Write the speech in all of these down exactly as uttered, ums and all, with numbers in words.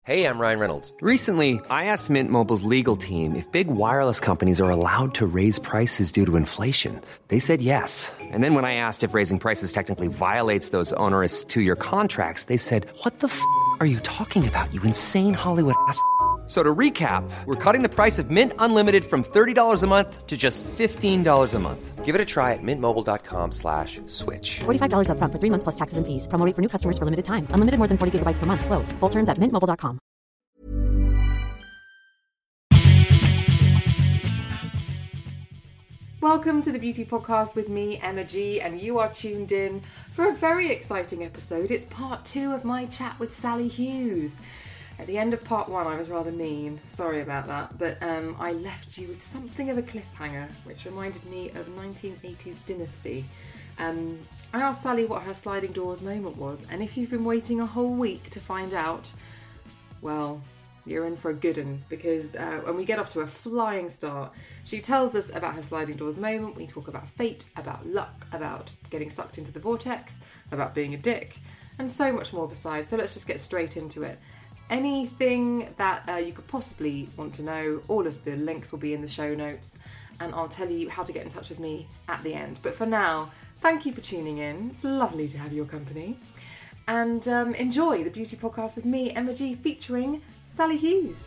Hey, I'm Ryan Reynolds. Recently, I asked Mint Mobile's legal team if big wireless companies are allowed to raise prices due to inflation. They said yes. And then when I asked if raising prices technically violates those onerous two-year contracts, they said, what the f*** are you talking about, you insane Hollywood ass f- So to recap, we're cutting the price of Mint Unlimited from thirty dollars a month to just fifteen dollars a month. Give it a try at mintmobile.com slash switch. forty-five dollars up front for three months plus taxes and fees. Promo rate for new customers for limited time. Unlimited more than forty gigabytes per month. Slows full terms at mint mobile dot com. Welcome to the Beauty Podcast with me, Emma G, and you are tuned in for a very exciting episode. It's part two of my chat with Sally Hughes. At the end of part one, I was rather mean. Sorry about that. But um, I left you with something of a cliffhanger, which reminded me of nineteen eighties Dynasty. Um, I asked Sally what her sliding doors moment was, and if you've been waiting a whole week to find out, well, you're in for a good one, because uh, when we get off to a flying start, she tells us about her sliding doors moment. We talk about fate, about luck, about getting sucked into the vortex, about being a dick, and so much more besides. So let's just get straight into it. Anything that uh, you could possibly want to know, all of the links will be in the show notes, and I'll tell you how to get in touch with me at the end. But for now, thank you for tuning in. It's lovely to have your company. And um, enjoy the Beauty Podcast with me, Emma G, featuring Sally Hughes.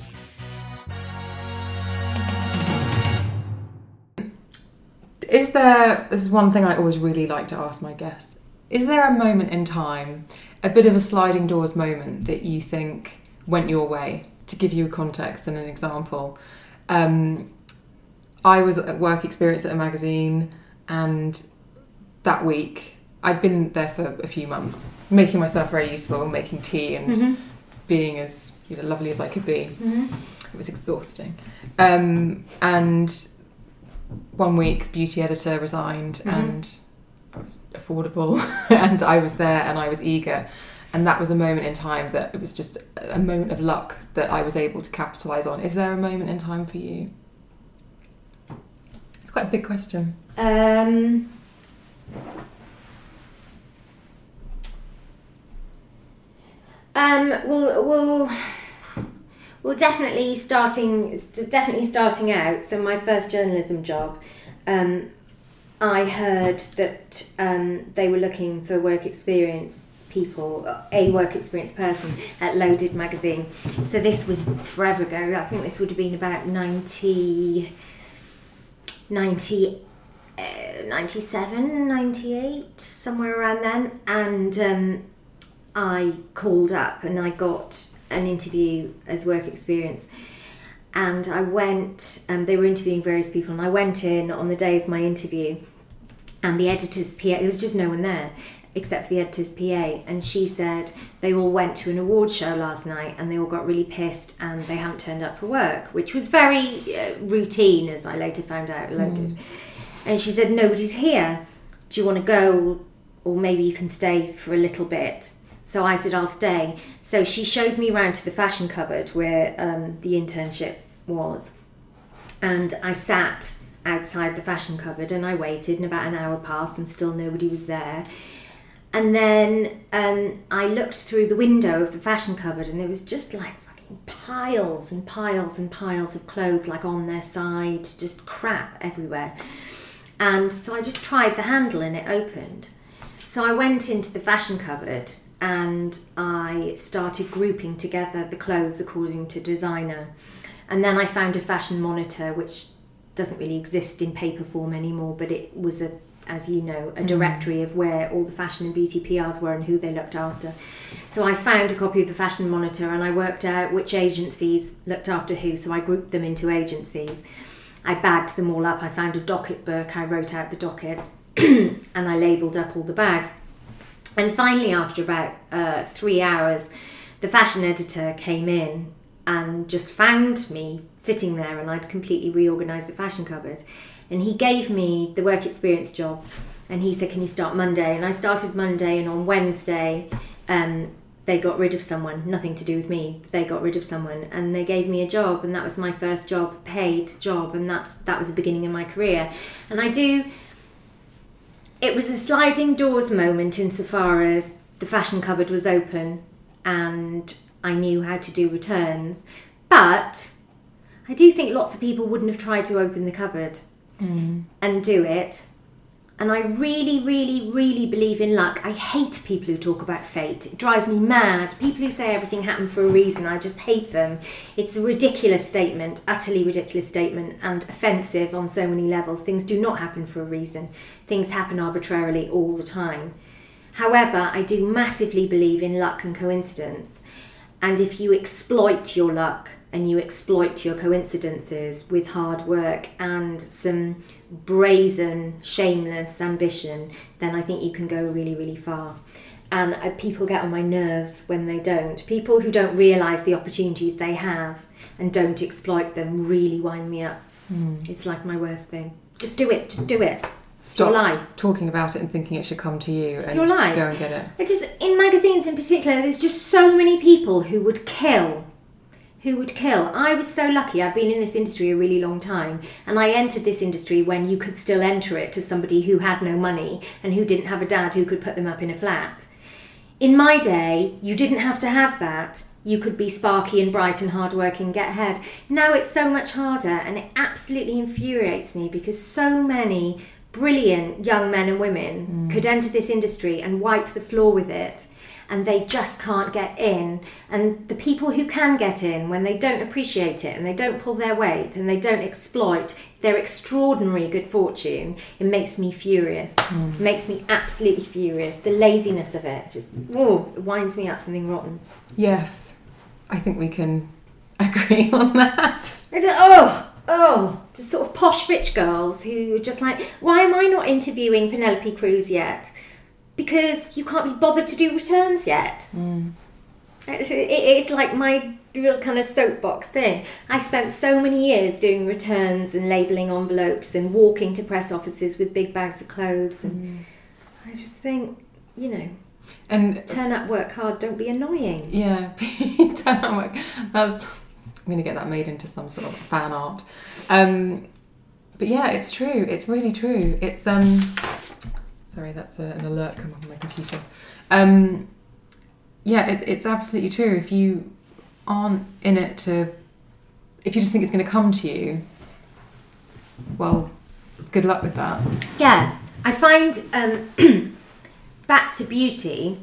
Is there, this is one thing I always really like to ask my guests, is there a moment in time, a bit of a sliding doors moment that you think went your way? To give you a context and an example, um, I was at work experience at a magazine, and that week I'd been there for a few months, making myself very useful, making tea and mm-hmm. being as you know, lovely as I could be. Mm-hmm. It was exhausting. Um, and one week, the beauty editor resigned, mm-hmm. and I was affordable, and I was there, and I was eager. And that was a moment in time that it was just a moment of luck that I was able to capitalise on. Is there a moment in time for you? It's quite a big question. Um... Um, well, well, well, definitely starting, definitely starting out. So my first journalism job, um, I heard that um, they were looking for work experience people, a work experience person at Loaded magazine. So this was forever ago. I think this would have been about ninety, ninety, uh, ninety-seven, ninety-eight, somewhere around then. And um, I called up and I got an interview as work experience, and I went, and they were interviewing various people, and I went in on the day of my interview, and the editor's P A, there was just no one there except for the editor's P A, and she said they all went to an award show last night and they all got really pissed and they haven't turned up for work, which was very uh, routine, as I later found out, Loaded. Mm. And she said, nobody's here, do you want to go, or maybe you can stay for a little bit? So I said, I'll stay. So she showed me around to the fashion cupboard where um, the internship was. And I sat outside the fashion cupboard and I waited, and about an hour passed and still nobody was there. And then um, I looked through the window of the fashion cupboard, and there was just like fucking piles and piles and piles of clothes, like on their side, just crap everywhere. And so I just tried the handle and it opened. So I went into the fashion cupboard and I started grouping together the clothes according to designer. And then I found a fashion monitor, which doesn't really exist in paper form anymore, but it was, a, as you know, a directory mm. of where all the fashion and beauty P Rs were and who they looked after. So I found a copy of the fashion monitor and I worked out which agencies looked after who, so I grouped them into agencies. I bagged them all up. I found a docket book, I wrote out the dockets, and I labelled up all the bags. And finally, after about uh, three hours, the fashion editor came in and just found me sitting there, and I'd completely reorganised the fashion cupboard. And he gave me the work experience job, and he said, can you start Monday? And I started Monday, and on Wednesday, um, they got rid of someone, nothing to do with me. They got rid of someone, and they gave me a job, and that was my first job, paid job, and that's that was the beginning of my career. And I do... It was a sliding doors moment insofar as the fashion cupboard was open and I knew how to do returns. But I do think lots of people wouldn't have tried to open the cupboard mm. and do it. And I really, really, really believe in luck. I hate people who talk about fate. It drives me mad. People who say everything happened for a reason, I just hate them. It's a ridiculous statement, utterly ridiculous statement, and offensive on so many levels. Things do not happen for a reason. Things happen arbitrarily all the time. However, I do massively believe in luck and coincidence. And if you exploit your luck and you exploit your coincidences with hard work and some brazen, shameless ambition, then I think you can go really, really far. And uh, people get on my nerves when they don't. People who don't realise the opportunities they have and don't exploit them really wind me up. Mm. It's like my worst thing. Just do it, just do it. Stop your life. Talking about it and thinking it should come to you it's and your life. Go and get it. It just, in magazines in particular, there's just so many people who would kill who would kill. I was so lucky. I've been in this industry a really long time, and I entered this industry when you could still enter it as somebody who had no money and who didn't have a dad who could put them up in a flat. In my day, you didn't have to have that. You could be sparky and bright and hardworking, get ahead. Now it's so much harder, and it absolutely infuriates me because so many brilliant young men and women mm. could enter this industry and wipe the floor with it, and they just can't get in. And the people who can get in, when they don't appreciate it and they don't pull their weight and they don't exploit their extraordinary good fortune, it makes me furious. Mm. It makes me absolutely furious. The laziness of it just oh, it winds me up something rotten. Yes, I think we can agree on that. It's just, oh, oh, just sort of posh rich girls who are just like, why am I not interviewing Penelope Cruz yet? Because you can't be bothered to do returns yet. Mm. It's, it, it's like my real kind of soapbox thing. I spent so many years doing returns and labelling envelopes and walking to press offices with big bags of clothes. And mm. I just think, you know, and turn up, work hard, don't be annoying. Yeah, turn up, work. That's, I'm going to get that made into some sort of fan art. Um, but yeah, it's true. It's really true. It's... um. Sorry, that's a, an alert come up on my computer. Um, yeah, it, it's absolutely true. If you aren't in it to... If you just think it's going to come to you, well, good luck with that. Yeah. I find, um, back to beauty,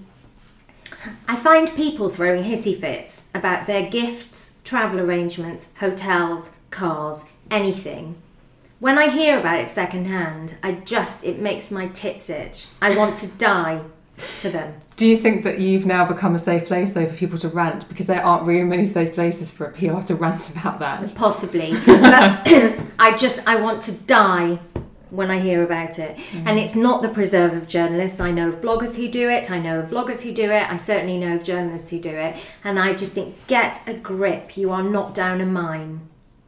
I find people throwing hissy fits about their gifts, travel arrangements, hotels, cars, anything. When I hear about it secondhand, I just, it makes my tits itch. I want to die for them. Do you think that you've now become a safe place, though, for people to rant? Because there aren't really many safe places for a P R to rant about that. Possibly. But I just, I want to die when I hear about it. Mm. And it's not the preserve of journalists. I know of bloggers who do it. I know of vloggers who do it. I certainly know of journalists who do it. And I just think, get a grip. You are not down a mine.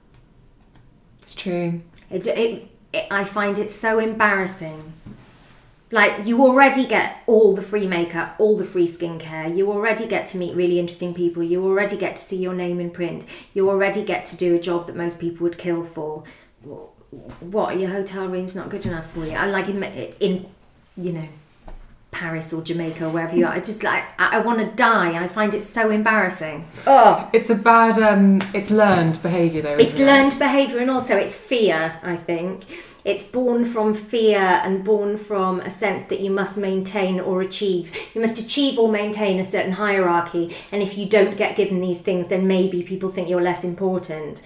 It's true. It, it, it, I find it so embarrassing. Like, you already get all the free makeup, all the free skincare. You already get to meet really interesting people. You already get to see your name in print. You already get to do a job that most people would kill for. What, your hotel room's not good enough for you? I like in, in you know, Paris or Jamaica or wherever you are. I just like, I, I want to die. I find it so embarrassing. Oh, it's a bad, um, it's learned behaviour though. It's isn't learned it? behaviour, and also it's fear, I think. It's born from fear and born from a sense that you must maintain or achieve. You must achieve or maintain a certain hierarchy. And if you don't get given these things, then maybe people think you're less important.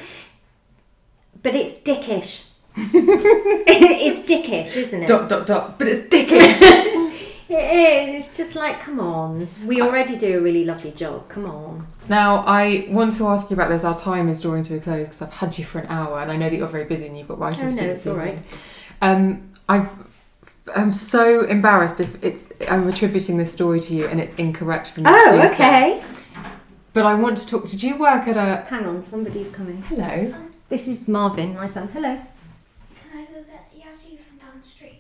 But it's dickish. It's dickish, isn't it? Dot, dot, dot. But it's dickish. It is. It's just like, come on. We already do a really lovely job. Come on. Now, I want to ask you about this. Our time is drawing to a close because I've had you for an hour, and I know that you're very busy and you've got writing oh, to do no, this it's all right. Um, I've, I'm so embarrassed if it's. I'm attributing this story to you, and it's incorrect for me oh, to do okay. so. But I want to talk. Did you work at a? Hang on, somebody's coming. Hello. This is Marvin, my son. Hello. Can I go get Yazoo from down the street?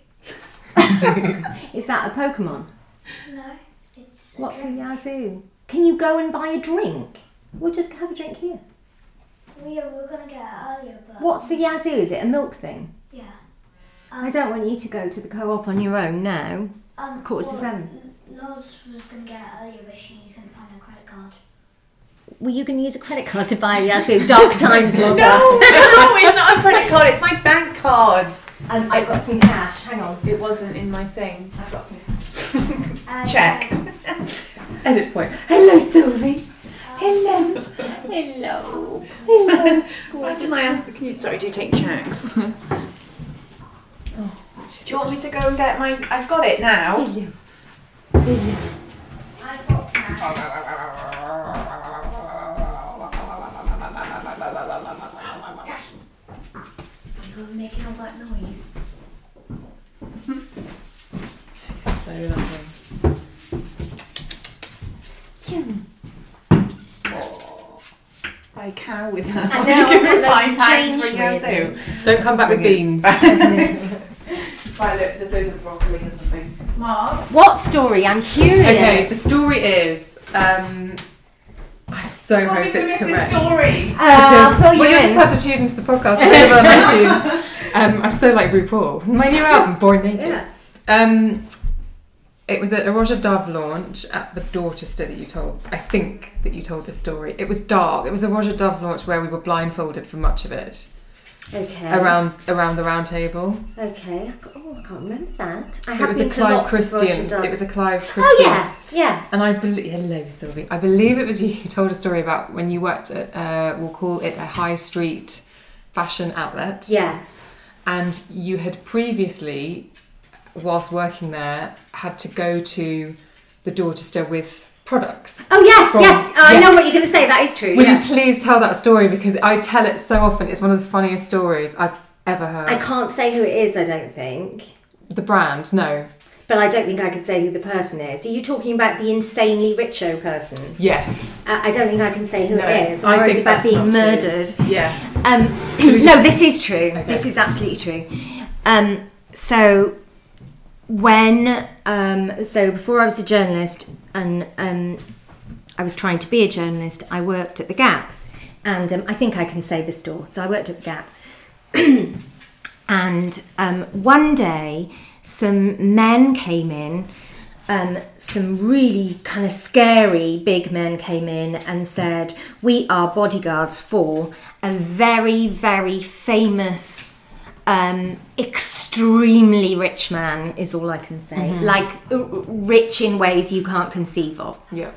Is that a Pokemon? No, it's. A What's drink. a Yazoo? Can you go and buy a drink? We'll just have a drink here. Well, yeah, we were gonna get it earlier, but. What's a Yazoo? Is it a milk thing? Yeah. Um, I don't want you to go to the co-op on your own now. Um, It's quarter well, to seven. Loz was gonna get it earlier, but she couldn't find her credit card. were you going to use a credit card to buy Yazoo Dark Times lover? No, no, it's not a credit card. It's my bank card. And I've got some cash. Hang on. It wasn't in my thing. I've got some. Check. Edit point. Hello, Sylvie. Hello. Hello. Hello. Why didn't I ask the can Sorry, do you take checks? Do you want me to go and get my... I've got it now. Hello. Hello. I've got cash. You're making all that noise. She's so lovely. Oh, buy a cow with her. I know, I've got loads Five of pounds change for Yazoo. Don't come back with beans. Buy just loads of broccoli or something. Mark? What story? I'm curious. Okay, the story is. Um, I so Oh, hope we're it's gonna miss correct. this story. Uh, I'll fill you well, you'll in. just have to tune into the podcast. Whatever my tune. Um, I'm so like RuPaul. My new album, Born Naked. Yeah. Um, it was at a Roger Dove launch at the Dorchester that you told. I think that you told this story. It was dark. It was a Roger Dove launch where we were blindfolded for much of it. Okay. Around around the round table. Okay. I've got- Oh, I can't remember that. I It have was a been to Clive lots of Christian. Roger Dove. It was a Clive Christian. Oh yeah, yeah. And I believe, hello Sylvie, I believe it was you who told a story about when you worked at, uh, we'll call it a high street fashion outlet. Yes. And you had previously, whilst working there, had to go to the Dorchester with products. Oh yes, From- yes. I yeah. know what you're going to say. That is true. Will yeah. you please tell that story, because I tell it so often. It's one of the funniest stories I've ever heard. I can't say who it is. I don't think. The brand, no. But I don't think I could say who the person is. Are you talking about the insanely richo person? Yes. Uh, I don't think I can say who No, it is. I'm I worried think about that's being not true. murdered. Yes. Um, Should we no, just- this is true. Okay. This is absolutely true. Um, so when um, so before I was a journalist and um, I was trying to be a journalist, I worked at the Gap, and um, I think I can say the store. So I worked at the Gap, and um, one day some men came in. Um, some really kind of scary big men came in and said, "We are bodyguards for a very, very famous, um, extremely rich man," is all I can say. Mm-hmm. Like, r- rich in ways you can't conceive of. Yeah.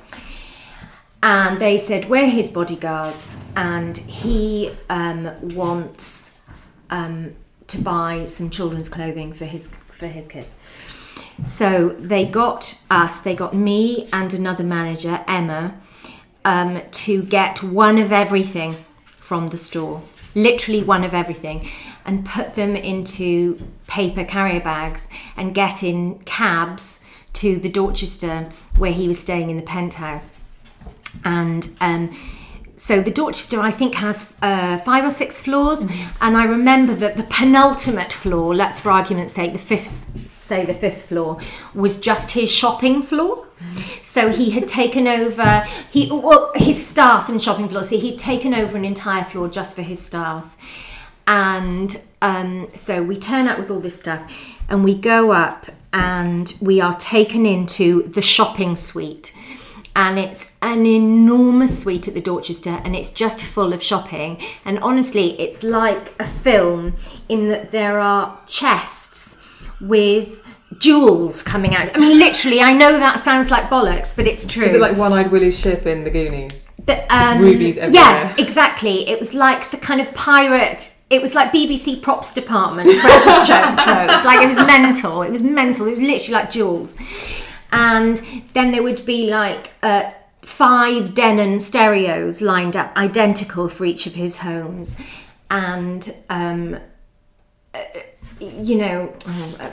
And they said, "We're his bodyguards, and he um, wants um, to buy some children's clothing for his for his kids." So they got us, they got me and another manager, Emma, um, to get one of everything from the store, literally one of everything, and put them into paper carrier bags and get in cabs to the Dorchester where he was staying in the penthouse. And um, so the Dorchester, I think, has uh, five or six floors, mm-hmm. and I remember that the penultimate floor, let's for argument's sake, the fifth, say the fifth floor, was just his shopping floor. Mm-hmm. So he had taken over he well his staff and shopping floor. So he'd taken over an entire floor just for his staff, and um, so we turn up with all this stuff, and we go up, and we are taken into the shopping suite. And it's an enormous suite at the Dorchester, and it's just full of shopping. And honestly, it's like a film in that there are chests with jewels coming out. I mean, literally, I know that sounds like bollocks, but it's true. Is it like One-Eyed Willie's ship in The Goonies? The, um, rubies everywhere. Yes, exactly. It was like some kind of pirate. It was like B B C props department treasure trove. Like, it was mental. It was mental. It was literally like jewels. And then there would be like uh, five Denon stereos lined up, identical for each of his homes. And, um, uh, you know, uh,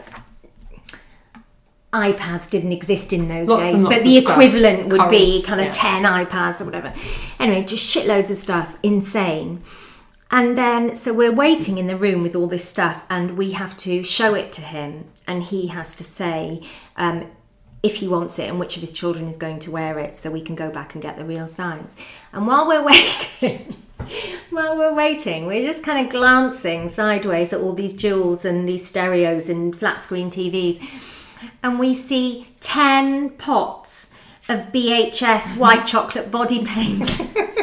iPads didn't exist in those Lots days, and lots but the of stuff. equivalent would be Current, kind of yeah. ten iPads or whatever. Anyway, just shitloads of stuff, insane. And then, so we're waiting in the room with all this stuff, and we have to show it to him, and he has to say um, if he wants it and which of his children is going to wear it, so we can go back and get the real size. And while we're waiting, while we're waiting, we're just kind of glancing sideways at all these jewels and these stereos and flat screen T Vs, and we see ten pots of B H S white chocolate body paint.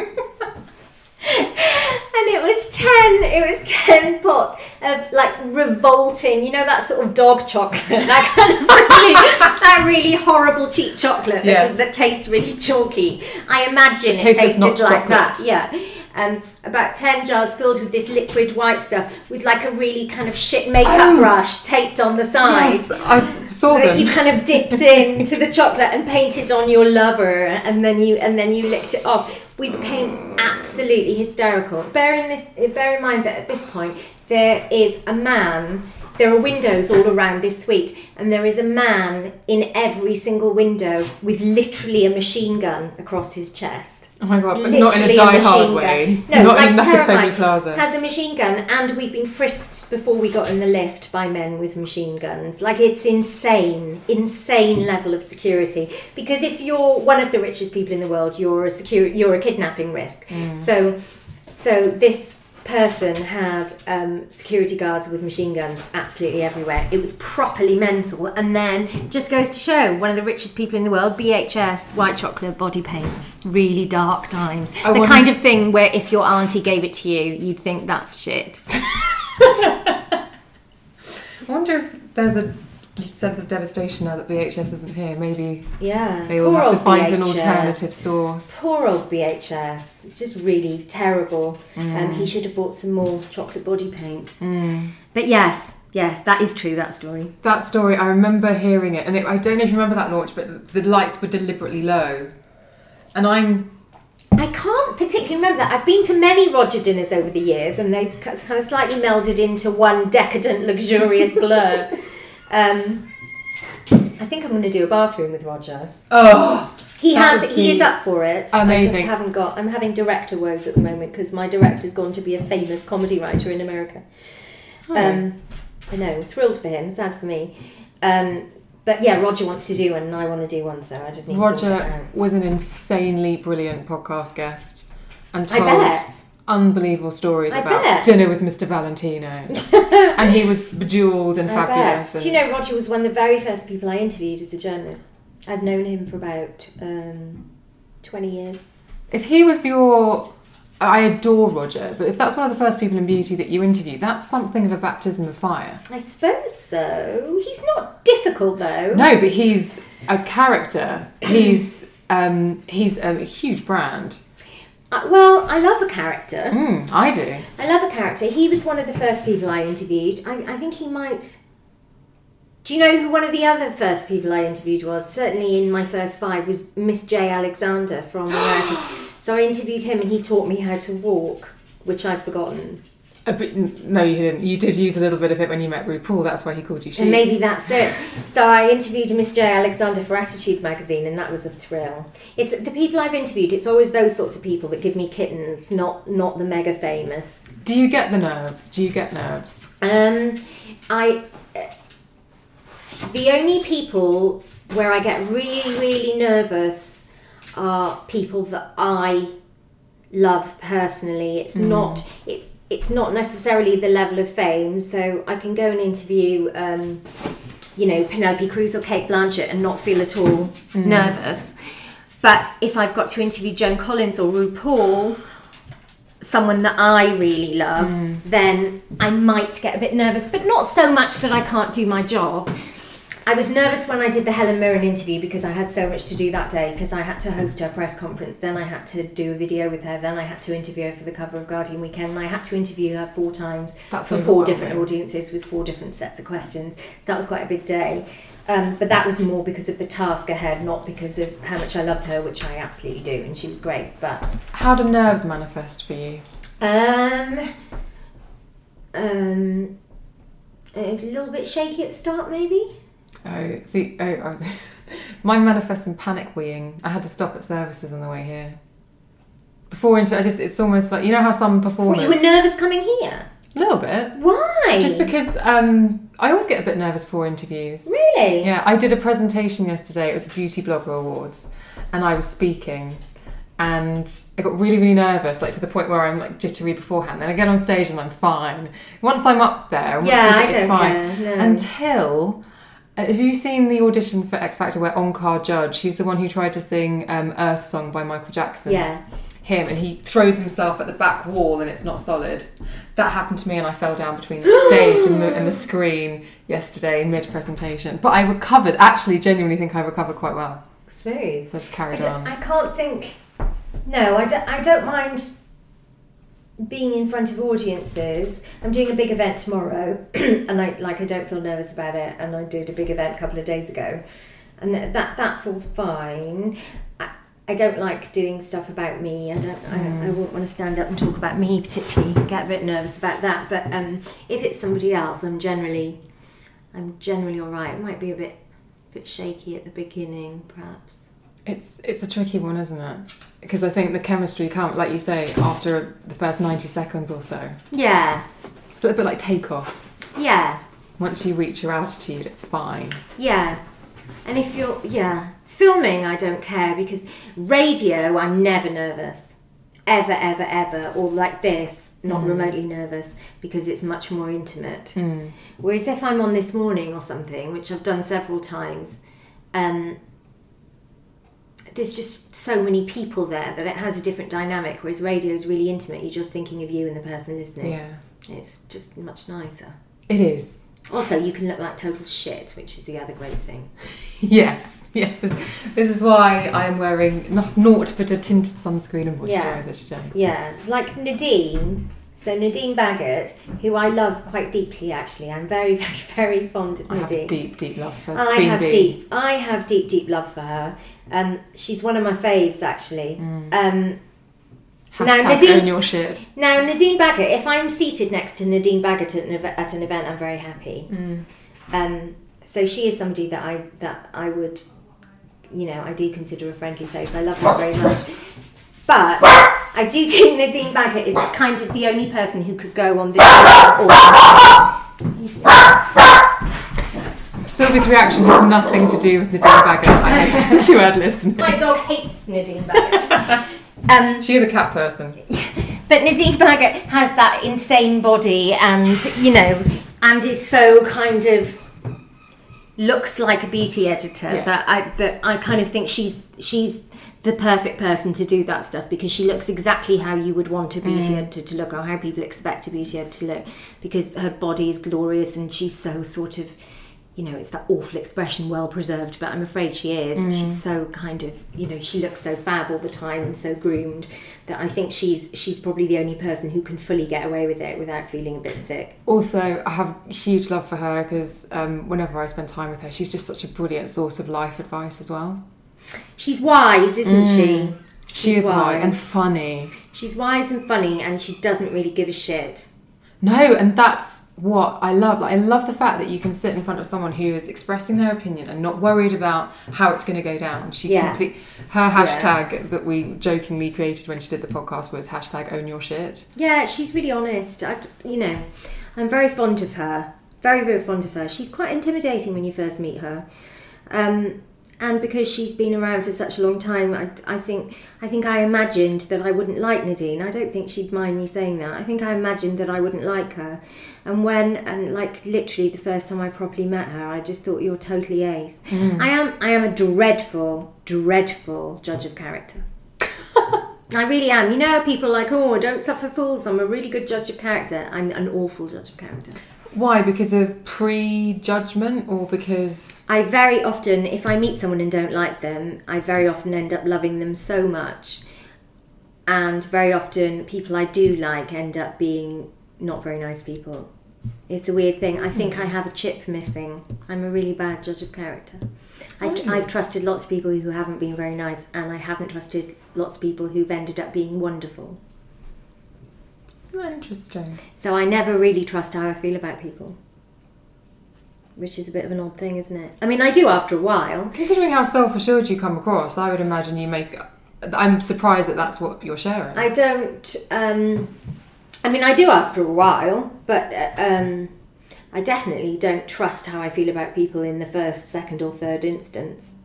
And it was ten, it was ten pots of like revolting, you know, that sort of dog chocolate, that kind of really, that really horrible cheap chocolate Yes. that, that tastes really chalky. I imagine it, It tastes tasted not like that, chocolate. yeah. Um, about ten jars filled with this liquid white stuff with like a really kind of shit makeup Oh. brush taped on the side. Yes, I saw That them. you kind of dipped into the chocolate and painted on your lover, and then you and then you licked it off. We became absolutely hysterical. Bear in this, bear in mind that at this point there is a man. There are windows all around this suite, and there is a man in every single window with literally a machine gun across his chest. Oh my god, but not in a Literally die-hard machine way. gun. No, not like in Nakatomi terrifying. Plaza. Has a machine gun, and we've been frisked before we got in the lift by men with machine guns. Like, it's insane, insane level of security. Because if you're one of the richest people in the world, you're a secure, you're a kidnapping risk. Mm. So, so this person had um, security guards with machine guns absolutely everywhere. It was properly mental. And then just goes to show, one of the richest people in the world, B H S white chocolate body paint, really dark times. I the wonder- kind of thing where if your auntie gave it to you, you'd think that's shit. I wonder if there's a sense of devastation now that B H S isn't here. Maybe Yeah. they will Poor have to old find an B H S. alternative source. Poor old B H S. It's just really terrible. Mm. Um, he should have bought some more chocolate body paint. But yes, yes, that is true, that story. That story, I remember hearing it, and it, I don't know if you remember that, Launch, but the lights were deliberately low. And I'm... I can't particularly remember that. I've been to many Roger dinners over the years, and they've kind of slightly melded into one decadent, luxurious blur. um, I think I'm going to do a bathroom with Roger. Oh! He That has. would He be is up for it. I amazing. just haven't got. I'm having director woes at the moment because my director's gone to be a famous comedy writer in America. Um, I know. Thrilled for him. Sad for me. Um, but yeah, Roger wants to do one, and I want to do one, so I just need to sort it Roger out. was an insanely brilliant podcast guest and I told bet. unbelievable stories I about bet. dinner with Mister Valentino. And he was bejewelled and I fabulous. bet. And Do you know Roger was one of the very first people I interviewed as a journalist? I've known him for about um, twenty years. if he was your... I adore Roger, but if that's one of the first people in beauty that you interview, that's something of a baptism of fire. I suppose so. He's not difficult though. No, but he's a character. He's um, he's a huge brand. Uh, well, I love a character. Mm, I do. I love a character. He was one of the first people I interviewed. I, I think he might... Do you know who one of the other first people I interviewed was? Certainly in my first five was Miss J. Alexander from Americas. So I interviewed him and he taught me how to walk, which I've forgotten. A bit, no, you didn't. You did use a little bit of it when you met RuPaul. That's why he called you she. And maybe that's it. So I interviewed Miss J. Alexander for Attitude magazine, and that was a thrill. It's the people I've interviewed. It's always those sorts of people that give me kittens, not not the mega famous. Do you get the nerves? Do you get nerves? Um, I uh, the only people where I get really really nervous are people that I love personally. It's not it. It's not necessarily the level of fame, so I can go and interview, um, you know, Penelope Cruz or Kate Blanchett and not feel at all nervous. But if I've got to interview Joan Collins or RuPaul, someone that I really love, then I might get a bit nervous, but not so much that I can't do my job. I was nervous when I did the Helen Mirren interview because I had so much to do that day, because I had to host her press conference, then I had to do a video with her, then I had to interview her for the cover of Guardian Weekend, and I had to interview her four times That's for four overwhelming. different audiences with four different sets of questions. So that was quite a big day. Um, but that was more because of the task ahead, not because of how much I loved her, which I absolutely do, and she was great. But How do nerves manifest for you? um, um, a little bit shaky at the start, maybe. Oh, see, oh, I was. Mine manifests in panic weeing. I had to stop at services on the way here. Before into, I just, it's almost like, you know how some performers. What, you were nervous coming here? A little bit. Why? Just because um, I always get a bit nervous before interviews. Really? Yeah, I did a presentation yesterday. It was the Beauty Blogger Awards, and I was speaking, and I got really, really nervous, like to the point where I'm like jittery beforehand. Then I get on stage and I'm fine. Once I'm up there, once Yeah, you do- I it's don't fine. care, no. Until Uh, Have you seen the audition for X Factor where Onkar Judge, he's the one who tried to sing um, Earth Song by Michael Jackson? Yeah. Him, and he throws himself at the back wall and it's not solid. That happened to me and I fell down between the stage and the, and the screen yesterday mid-presentation. But I recovered, actually genuinely think I recovered quite well. Smooth. So I just carried I, on. I can't think... No, I don't, I don't mind being in front of audiences. I'm doing a big event tomorrow and I like I don't feel nervous about it, and I did a big event a couple of days ago and that that's all fine. I, I don't like doing stuff about me. I don't mm. I, I wouldn't want to stand up and talk about me particularly, get a bit nervous about that, but um, if it's somebody else I'm generally I'm generally alright. It might be a bit bit shaky at the beginning perhaps. It's it's a tricky one, isn't it? Because I think the chemistry can't, like you say, after the first ninety seconds or so. Yeah. It's a little bit like takeoff. Yeah. Once you reach your altitude, it's fine. Yeah. And if you're, yeah. Filming, I don't care, because radio, I'm never nervous. Ever, ever, ever. Or like this, not mm. remotely nervous, because it's much more intimate. Mm. Whereas if I'm on This Morning or something, which I've done several times, um... there's just so many people there that it has a different dynamic, whereas radio is really intimate. You're just thinking of you and the person listening. Yeah. It's just much nicer. It is. Also, you can look like total shit, which is the other great thing. Yes, yes. This, this is why I am wearing not naught but a tinted sunscreen and moisturiser Yeah. today. Yeah, like Nadine. So Nadine Baggott, who I love quite deeply, actually. I'm very, very, very fond of I Nadine. have deep, deep love for I Queen have Bee. deep, I have deep, deep love for her. Um, she's one of my faves, actually. Mm. Um, Hashtag now, Nadine, own your shit. Now, Nadine Baggott, if I'm seated next to Nadine Baggott at an, ev- at an event, I'm very happy. Mm. Um, so she is somebody that I that I would, you know, I do consider a friendly face. I love her very much. But I do think Nadine Baggott is kind of the only person who could go on this all the time. Sylvie's reaction has nothing to do with Nadine Baggott. I had to add listening. My dog hates Nadine Baggott. Um, she is a cat person. But Nadine Baggott has that insane body and, you know, and is so kind of looks like a beauty editor Yeah. that I that I kind of think she's she's the perfect person to do that stuff, because she looks exactly how you would want a beauty Mm. editor to look, or how people expect a beauty editor to look, because her body is glorious and she's so sort of, you know, it's that awful expression, well preserved, but I'm afraid she is. Mm. She's so kind of, you know, she looks so fab all the time and so groomed that I think she's she's probably the only person who can fully get away with it without feeling a bit sick. Also, I have huge love for her because um, whenever I spend time with her, she's just such a brilliant source of life advice as well. She's wise, isn't Mm. she? She She's is wise and funny. She's wise and funny, and she doesn't really give a shit. No, and that's what I love. Like, I love the fact that you can sit in front of someone who is expressing their opinion and not worried about how it's going to go down. She Yeah. complete her hashtag that we jokingly created when she did the podcast was hashtag own your shit. Yeah, she's really honest. I, you know, I'm very fond of her. Very, very fond of her. She's quite intimidating when you first meet her. Um, and because she's been around for such a long time, I, I think I think I imagined that I wouldn't like Nadine. I don't think she'd mind me saying that. I think I imagined that I wouldn't like her. And when, and like literally the first time I properly met her, I just thought, you're totally ace. Mm. I am I am a dreadful, dreadful judge of character. I really am. You know, people are like, oh, don't suffer fools. I'm a really good judge of character. I'm an awful judge of character. Why? Because of prejudgment, or because I very often, if I meet someone and don't like them, I very often end up loving them so much. And very often, people I do like end up being not very nice people. It's a weird thing. I think I have a chip missing. I'm a really bad judge of character. I, Oh. I've trusted lots of people who haven't been very nice, and I haven't trusted lots of people who've ended up being wonderful. Isn't that interesting? So I never really trust how I feel about people. Which is a bit of an odd thing, isn't it? I mean, I do after a while. Considering how self-assured you come across, I would imagine you make... I'm surprised that that's what you're sharing. I don't... Um, I mean, I do after a while, but uh, um, I definitely don't trust how I feel about people in the first, second or third instance.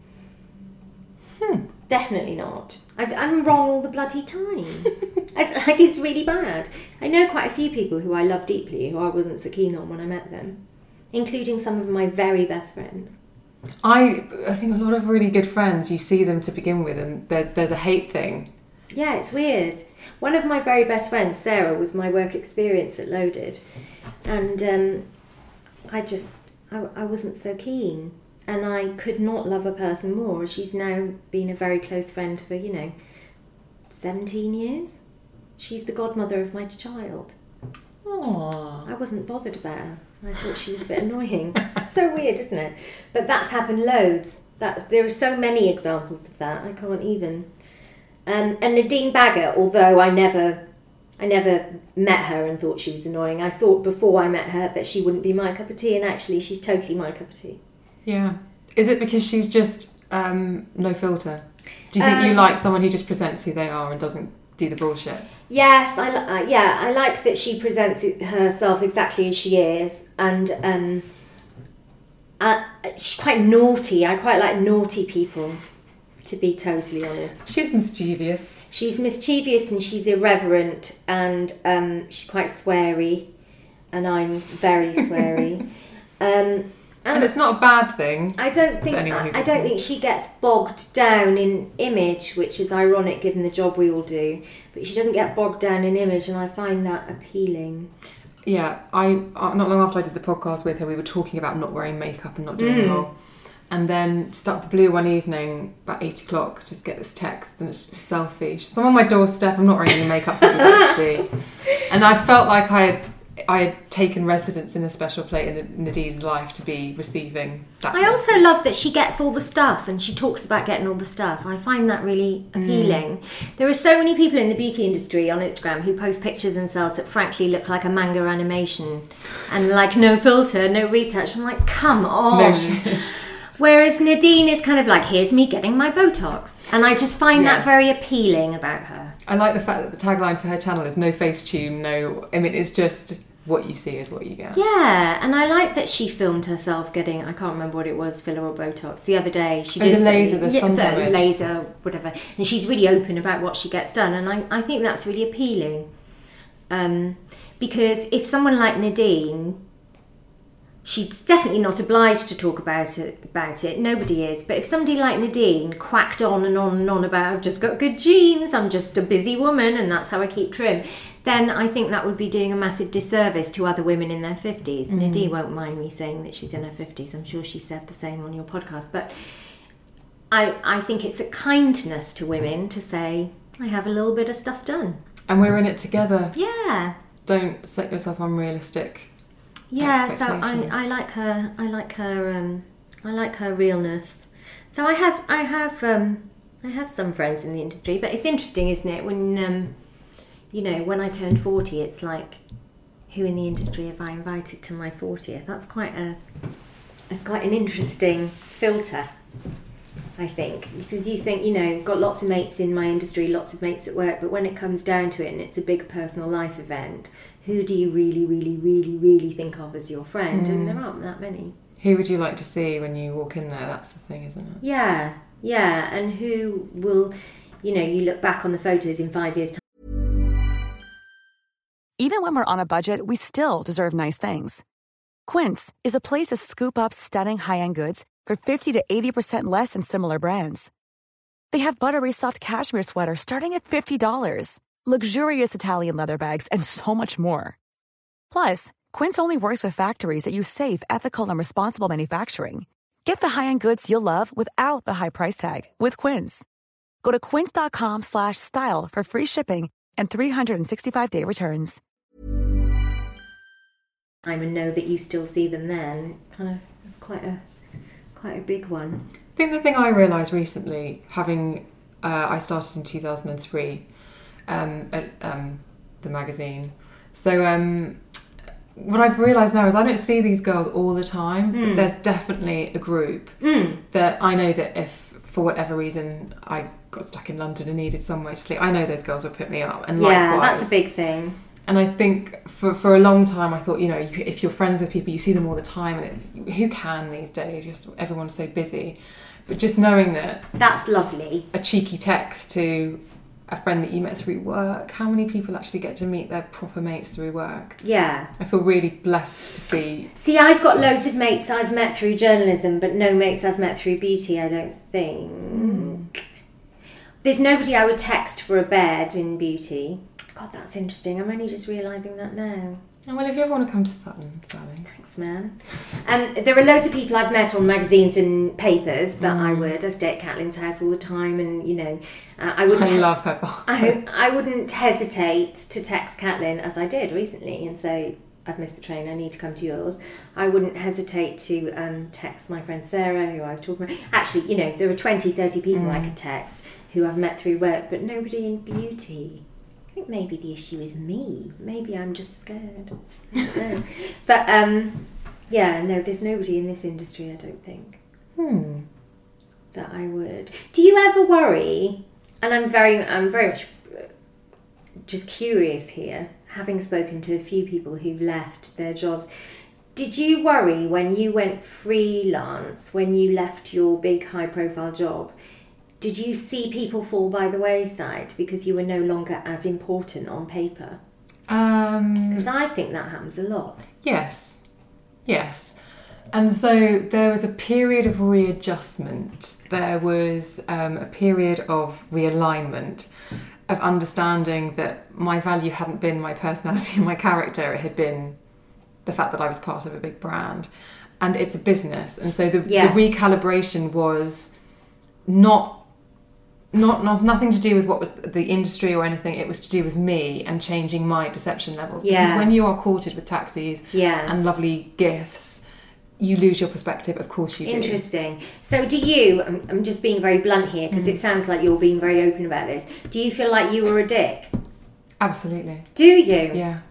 Hmm. Definitely not. I, I'm wrong all the bloody time. I, like, it's really bad. I know quite a few people who I love deeply who I wasn't so keen on when I met them, including some of my very best friends. I I think a lot of really good friends, you see them to begin with, and there, there's a hate thing. Yeah, it's weird. One of my very best friends, Sarah, was my work experience at Loaded, and um, I just I, I wasn't so keen, and I could not love a person more. She's now been a very close friend for, you know, seventeen years. She's the godmother of my child. Aww. I wasn't bothered about her. I thought she was a bit annoying. It's so weird, isn't it? But that's happened loads. That there are so many examples of that. I can't even. Um, and Nadine Baggott, although I never, I never met her and thought she was annoying. I thought before I met her that she wouldn't be my cup of tea, and actually, she's totally my cup of tea. Yeah. Is it because she's just um, no filter? Do you think Um, you like someone who just presents who they are and doesn't do the bullshit? Yes, I li- uh, yeah, I like that she presents it- herself exactly as she is, and um, uh, she's quite naughty. I quite like naughty people, to be totally honest. She's mischievous. She's mischievous and she's irreverent, and um, she's quite sweary, and I'm very sweary. um, And it's not a bad thing. I don't think anyone I, who's I don't listening. think she gets bogged down in image, which is ironic given the job we all do. But she doesn't get bogged down in image, and I find that appealing. Yeah, I uh, not long after I did the podcast with her, we were talking about not wearing makeup and not doing Mm. the whole. And then just out of the blue one evening, about eight o'clock, just get this text, and it's just a selfie. She's on my doorstep. I'm not wearing any makeup, people don't see. And I felt like I had, I had taken residence in a special place in Nadine's life to be receiving that. I also love that she gets all the stuff, and she talks about getting all the stuff. I find that really appealing. Mm. There are so many people in the beauty industry on Instagram who post pictures of themselves that frankly look like a manga animation, and like no filter, no retouch. I'm like, come on. No shit. Whereas Nadine is kind of like, here's me getting my Botox. And I just find Yes. that very appealing about her. I like the fact that the tagline for her channel is no face tune, no... I mean, it's just what you see is what you get. Yeah, and I like that she filmed herself getting, I can't remember what it was, filler or Botox, the other day. She Oh, did the say- laser, the yeah, sun the damage. laser, whatever. And she's really open about what she gets done, and I, I think that's really appealing. Um, because if someone like Nadine... She's definitely not obliged to talk about it, about it. Nobody is. But if somebody like Nadine quacked on and on and on about, I've just got good genes, I'm just a busy woman, and that's how I keep trim, then I think that would be doing a massive disservice to other women in their fifties. Mm. Nadine won't mind me saying that she's in her fifties. I'm sure she said the same on your podcast. But I, I think it's a kindness to women to say, I have a little bit of stuff done. And we're in it together. Yeah. Don't set yourself unrealistic. Yeah, so I, expectations. I like her. I like her. Um, I like her realness. So I have, I have, um, I have some friends in the industry, but it's interesting, isn't it? When, um, you know, when I turned forty, it's like, who in the industry have I invited to my fortieth? That's quite a, it's quite an interesting filter, I think, because you think, you know, got lots of mates in my industry, lots of mates at work, but when it comes down to it, and it's a big personal life event. Who do you really, really, really, really think of as your friend? Mm. And there aren't that many. Who would you like to see when you walk in there? That's the thing, isn't it? Yeah, yeah. And who will, you know, you look back on the photos in five years' time. Even when we're on a budget, we still deserve nice things. Quince is a place to scoop up stunning high-end goods for fifty to eighty percent less than similar brands. They have buttery soft cashmere sweaters starting at fifty dollars. Luxurious Italian leather bags, and so much more. Plus, Quince only works with factories that use safe, ethical, and responsible manufacturing. Get the high-end goods you'll love without the high price tag with Quince. Go to quince.com slash style for free shipping and three sixty-five day returns. And know that you still see them then. Kind of, it's quite a, quite a big one. I think the thing I realised recently, having uh, I started in two thousand three. Um, at um, the magazine. So um, what I've realised now is I don't see these girls all the time, mm. but there's definitely a group mm. that I know that if, for whatever reason, I got stuck in London and needed somewhere to sleep, I know those girls would put me up. And yeah, likewise. That's a big thing. And I think for, for a long time I thought, you know, if you're friends with people, you see them all the time, and it, who can these days? Just everyone's so busy. But just knowing that... That's lovely. A cheeky text to... a friend that you met through work. How many people actually get to meet their proper mates through work? Yeah. I feel really blessed to be... See, I've got loads of mates I've met through journalism, but no mates I've met through beauty, I don't think. Mm. There's nobody I would text for a bed in beauty. God, that's interesting. I'm only just realising that now. Oh, well, if you ever want to come to Sutton, Sally. Thanks, man. Um, there are loads of people I've met on magazines and papers that mm. I would. I stay at Caitlin's house all the time, and you know, uh, I wouldn't. I love her. I I wouldn't hesitate to text Caitlin, as I did recently, and say, I've missed the train, I need to come to yours. I wouldn't hesitate to um, text my friend Sarah, who I was talking about. Actually, you know, there are twenty, thirty people mm. I could text who I've met through work, but nobody in beauty. I think maybe the issue is me. Maybe I'm just scared. I don't know. But um, yeah, no, there's nobody in this industry, I don't think, hmm. that I would. Do you ever worry? And I'm very, I'm very much just curious here, having spoken to a few people who've left their jobs. Did you worry when you went freelance, when you left your big high-profile job? Did you see people fall by the wayside because you were no longer as important on paper? Um, because I think that happens a lot. Yes, yes. And so there was a period of readjustment. There was um, a period of realignment, of understanding that my value hadn't been my personality and my character. It had been the fact that I was part of a big brand. And it's a business. And so the, yeah. the recalibration was not... Not, not nothing to do with what was the industry or anything. It was to do with me and changing my perception levels. Yeah. Because when you are courted with taxis yeah. and lovely gifts, you lose your perspective. Of course you do. Interesting. So do you, I'm, I'm just being very blunt here because mm. it sounds like you're being very open about this. Do you feel like you were a dick? Absolutely. Do you? Yeah.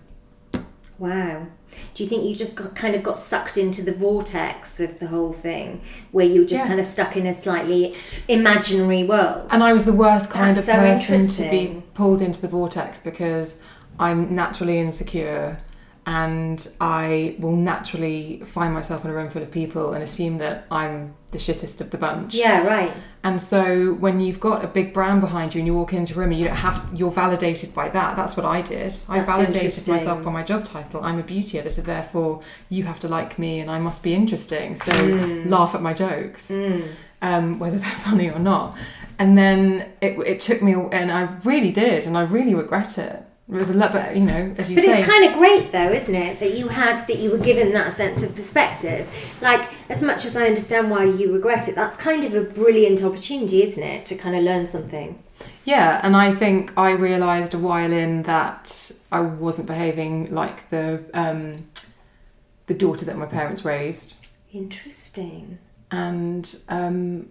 Wow. Do you think you just got, kind of got sucked into the vortex of the whole thing, where you were just yeah. kind of stuck in a slightly imaginary world? And I was the worst kind That's of so person to be pulled into the vortex because I'm naturally insecure and I will naturally find myself in a room full of people and assume that I'm the shittest of the bunch. Yeah, right. And so when you've got a big brand behind you and you walk into a room and you don't have to, you're validated by that. That's what I did. I That's validated myself by my job title. I'm a beauty editor, therefore you have to like me and I must be interesting. So mm. laugh at my jokes, mm. um, whether they're funny or not. And then it, it took me, and I really did, and I really regret it. It was a lot, but you know, as you but say. But it's kind of great though, isn't it, that you had, that you were given that sense of perspective. Like, as much as I understand why you regret it, that's kind of a brilliant opportunity, isn't it, to kind of learn something. Yeah, and I think I realised a while in that I wasn't behaving like the um, the daughter that my parents raised. Interesting. And um,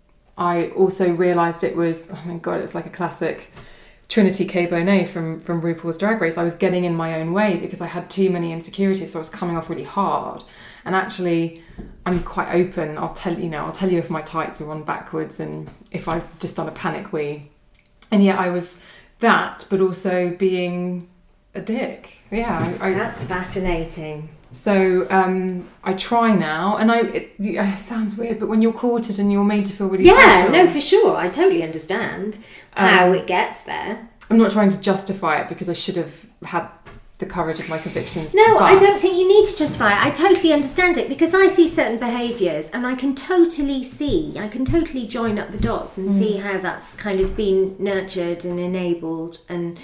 I also realised it was, oh my God, it's like a classic Trinity K. Bonet from, from RuPaul's Drag Race. I was getting in my own way because I had too many insecurities, so I was coming off really hard. And actually, I'm quite open. I'll tell you know, I'll tell you if my tights are on backwards and if I've just done a panic wee. And yet I was that, but also being a dick. Yeah, I, I, that's fascinating. So um, I try now, and I it, it sounds weird, but when you're courted and you're made to feel really yeah, special, no, for sure, I totally understand how um, it gets there. I'm not trying to justify it because I should have had the courage of my convictions. No, but I don't think you need to justify it. I totally understand it because I see certain behaviours and I can totally see, I can totally join up the dots and mm. see how that's kind of been nurtured and enabled. And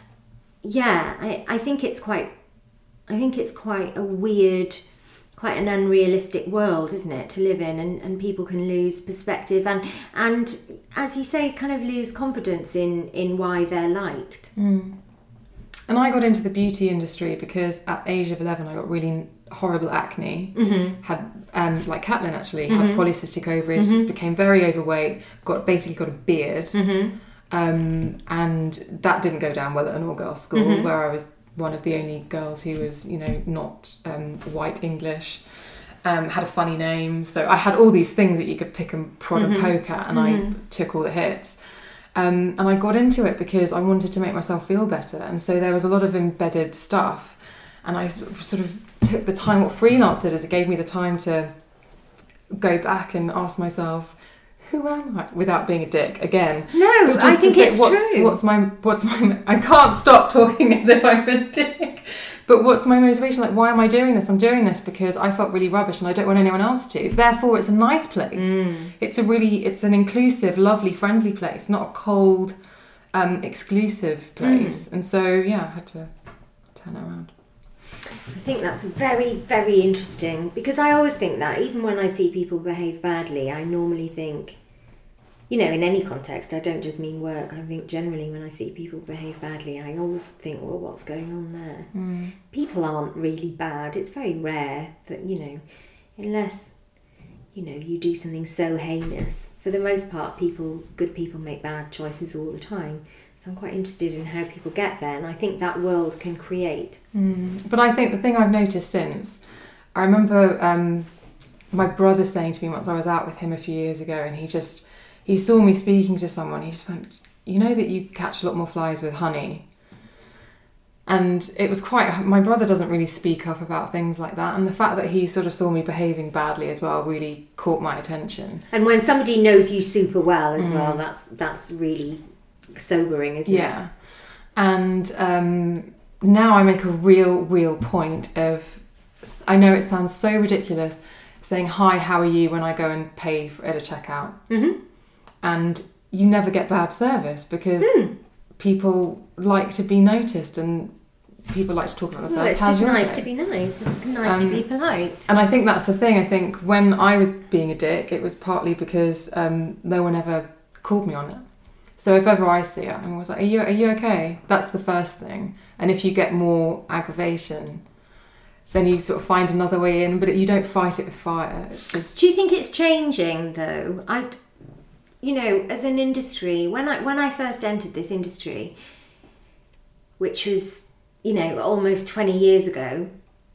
yeah, I, I think it's quite. I think it's quite a weird, quite an unrealistic world, isn't it, to live in, and, and people can lose perspective and, and, as you say, kind of lose confidence in, in why they're liked. Mm. And I got into the beauty industry because at age of eleven I got really horrible acne, mm-hmm. had, um, like Caitlin actually, mm-hmm. had polycystic ovaries, mm-hmm. became very overweight, got basically got a beard, mm-hmm. um, and that didn't go down well at an all-girls school, mm-hmm. where I was one of the only girls who was, you know, not um, white English, um, had a funny name. So I had all these things that you could pick and prod mm-hmm. and poke at, and mm-hmm. I took all the hits. Um, and I got into it because I wanted to make myself feel better. And so there was a lot of embedded stuff. And I sort of took the time, what freelance did is it gave me the time to go back and ask myself, who am I? Without being a dick, again. No, But just I to think say, it's what's, true. What's my, what's my, I can't stop talking as if I'm a dick. But what's my motivation? Like, why am I doing this? I'm doing this because I felt really rubbish and I don't want anyone else to. Therefore, it's a nice place. Mm. It's a really, it's an inclusive, lovely, friendly place, not a cold, um, exclusive place. Mm. And so, yeah, I had to turn it around. I think that's very, very interesting, because I always think that, even when I see people behave badly, I normally think, you know, in any context, I don't just mean work, I think generally when I see people behave badly, I always think, well, what's going on there? Mm. People aren't really bad. It's very rare that, you know, unless, you know, you do something so heinous. For the most part, people, good people make bad choices all the time. So I'm quite interested in how people get there, and I think that world can create. Mm. But I think the thing I've noticed since, I remember um, my brother saying to me once, I was out with him a few years ago, and he just, he saw me speaking to someone, he just went, you know that you catch a lot more flies with honey? And it was quite, my brother doesn't really speak up about things like that, and the fact that he sort of saw me behaving badly as well really caught my attention. And when somebody knows you super well as Mm. well, that's that's really sobering, isn't Yeah. And um, now I make a real, real point of, I know it sounds so ridiculous, saying, hi, how are you, when I go and pay for, at a checkout. Mm-hmm. And you never get bad service because Mm. people like to be noticed and people like to talk about Well, themselves. it's How's just your nice day? to be nice, nice Um, to be polite. And I think that's the thing. I think when I was being a dick, it was partly because um, no one ever called me on it. So if ever I see it, I'm always like, are you, are you okay? That's the first thing. And if you get more aggravation, then you sort of find another way in, but you don't fight it with fire. It's just... Do you think it's changing though? I, you know, as an industry, when I when I first entered this industry, which was, you know, almost twenty years ago,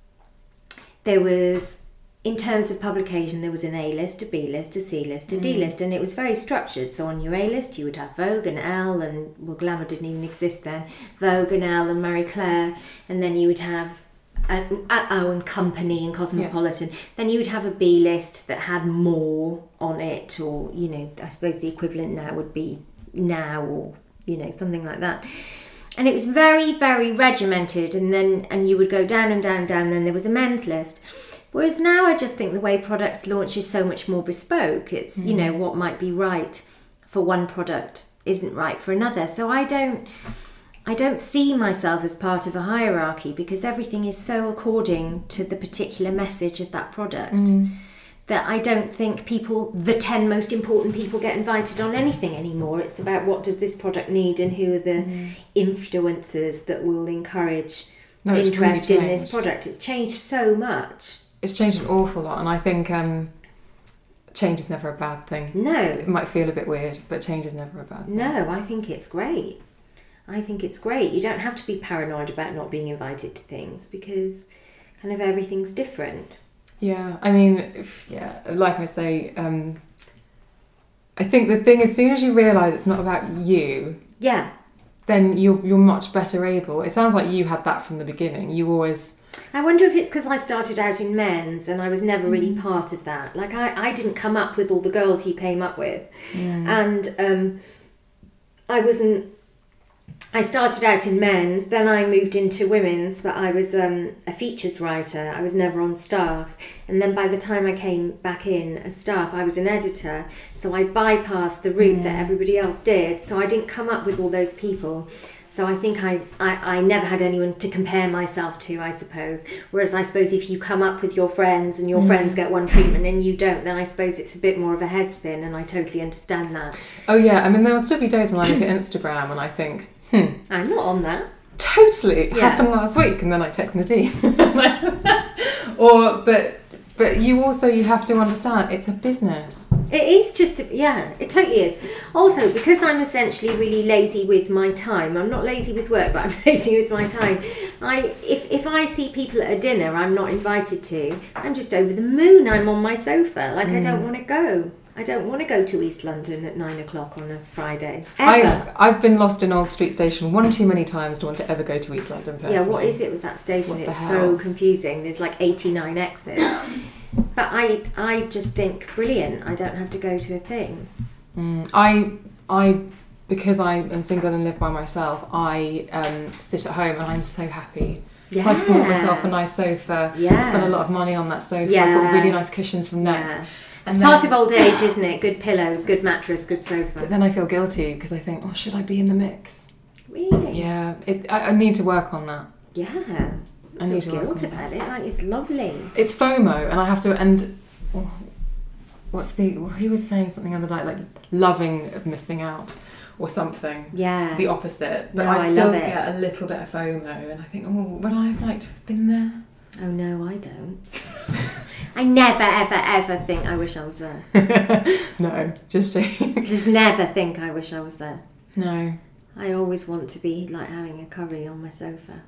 there was, in terms of publication, there was an A-list, a B-list, a C-list, a D-list, and it was very structured. So on your A-list, you would have Vogue and Elle, and, well, Glamour didn't even exist then, Vogue and Elle and Marie Claire, and then you would have, uh, uh, oh, and Company and Cosmopolitan. Yeah. Then you would have a B-list that had more on it, or, you know, I suppose the equivalent now would be Now, or, you know, something like that. And it was very, very regimented, and then, and you would go down and down and down, and then there was a men's list. Whereas now I just think the way products launch is so much more bespoke. It's, mm. you know, what might be right for one product isn't right for another. So I don't I don't see myself as part of a hierarchy, because everything is so according to the particular message of that product mm. that I don't think people, the ten most important people, get invited on anything anymore. It's about what does this product need and who are the mm. influencers that will encourage no, interest really in this product. It's changed so much. It's changed an awful lot, and I think um, change is never a bad thing. No. It might feel a bit weird, but change is never a bad thing. No, I think it's great. I think it's great. You don't have to be paranoid about not being invited to things, because kind of everything's different. Yeah, I mean, if, yeah, like I say, um, I think the thing, as soon as you realise it's not about you, yeah, then you're, you're much better able. It sounds like you had that from the beginning. You always... I wonder if it's because I started out in men's and I was never really part of that. Like, I, I didn't come up with all the girls he came up with. Mm. And um, I wasn't... I started out in men's, then I moved into women's, but I was um, a features writer. I was never on staff. And then by the time I came back in as staff, I was an editor. So I bypassed the route mm. that everybody else did. So I didn't come up with all those people. So I think I, I, I never had anyone to compare myself to, I suppose. Whereas I suppose if you come up with your friends and your mm. friends get one treatment and you don't, then I suppose it's a bit more of a head spin, and I totally understand that. Oh yeah, I mean, there will still be days when I look at Instagram and I think, hmm. I'm not on that. Totally. It yeah. happened last week, and then I text Nadine. or, but... But you also, you have to understand, it's a business. It is just, a, yeah, it totally is. Also, because I'm essentially really lazy with my time, I'm not lazy with work, but I'm lazy with my time. I if, if I see people at a dinner I'm not invited to, I'm just over the moon. I'm on my sofa. Like, mm. I don't want to go. I don't want to go to East London at nine o'clock on a Friday. Ever. I, I've been lost in Old Street Station one too many times to want to ever go to East London personally. Yeah, what is it with that station? What It's so confusing. There's like eighty-nine exits. but I I just think brilliant. I don't have to go to a thing. Mm, I I because I am single and live by myself. I um, sit at home and I'm so happy. Yeah. So I bought myself a nice sofa. Yeah. I spent a lot of money on that sofa. Yeah. I got really nice cushions from Next. Yeah. And It's then, part of old age, isn't it? Good pillows, good mattress, good sofa. But then I feel guilty because I think, oh, should I be in the mix? Really? Yeah, it, I, I need to work on that. Yeah. I I need feel to work guilt on about it. Like, it's lovely. It's FOMO, and I have to. And oh, what's the? He was saying something the other night, like loving of missing out, or something. Yeah. The opposite. But No, I I still love it. get a little bit of FOMO, and I think, oh, would I have liked to have been there? Oh no, I don't. I never, ever, ever think I wish I was there. No, just saying. Just never think I wish I was there. No. I always want to be like having a curry on my sofa.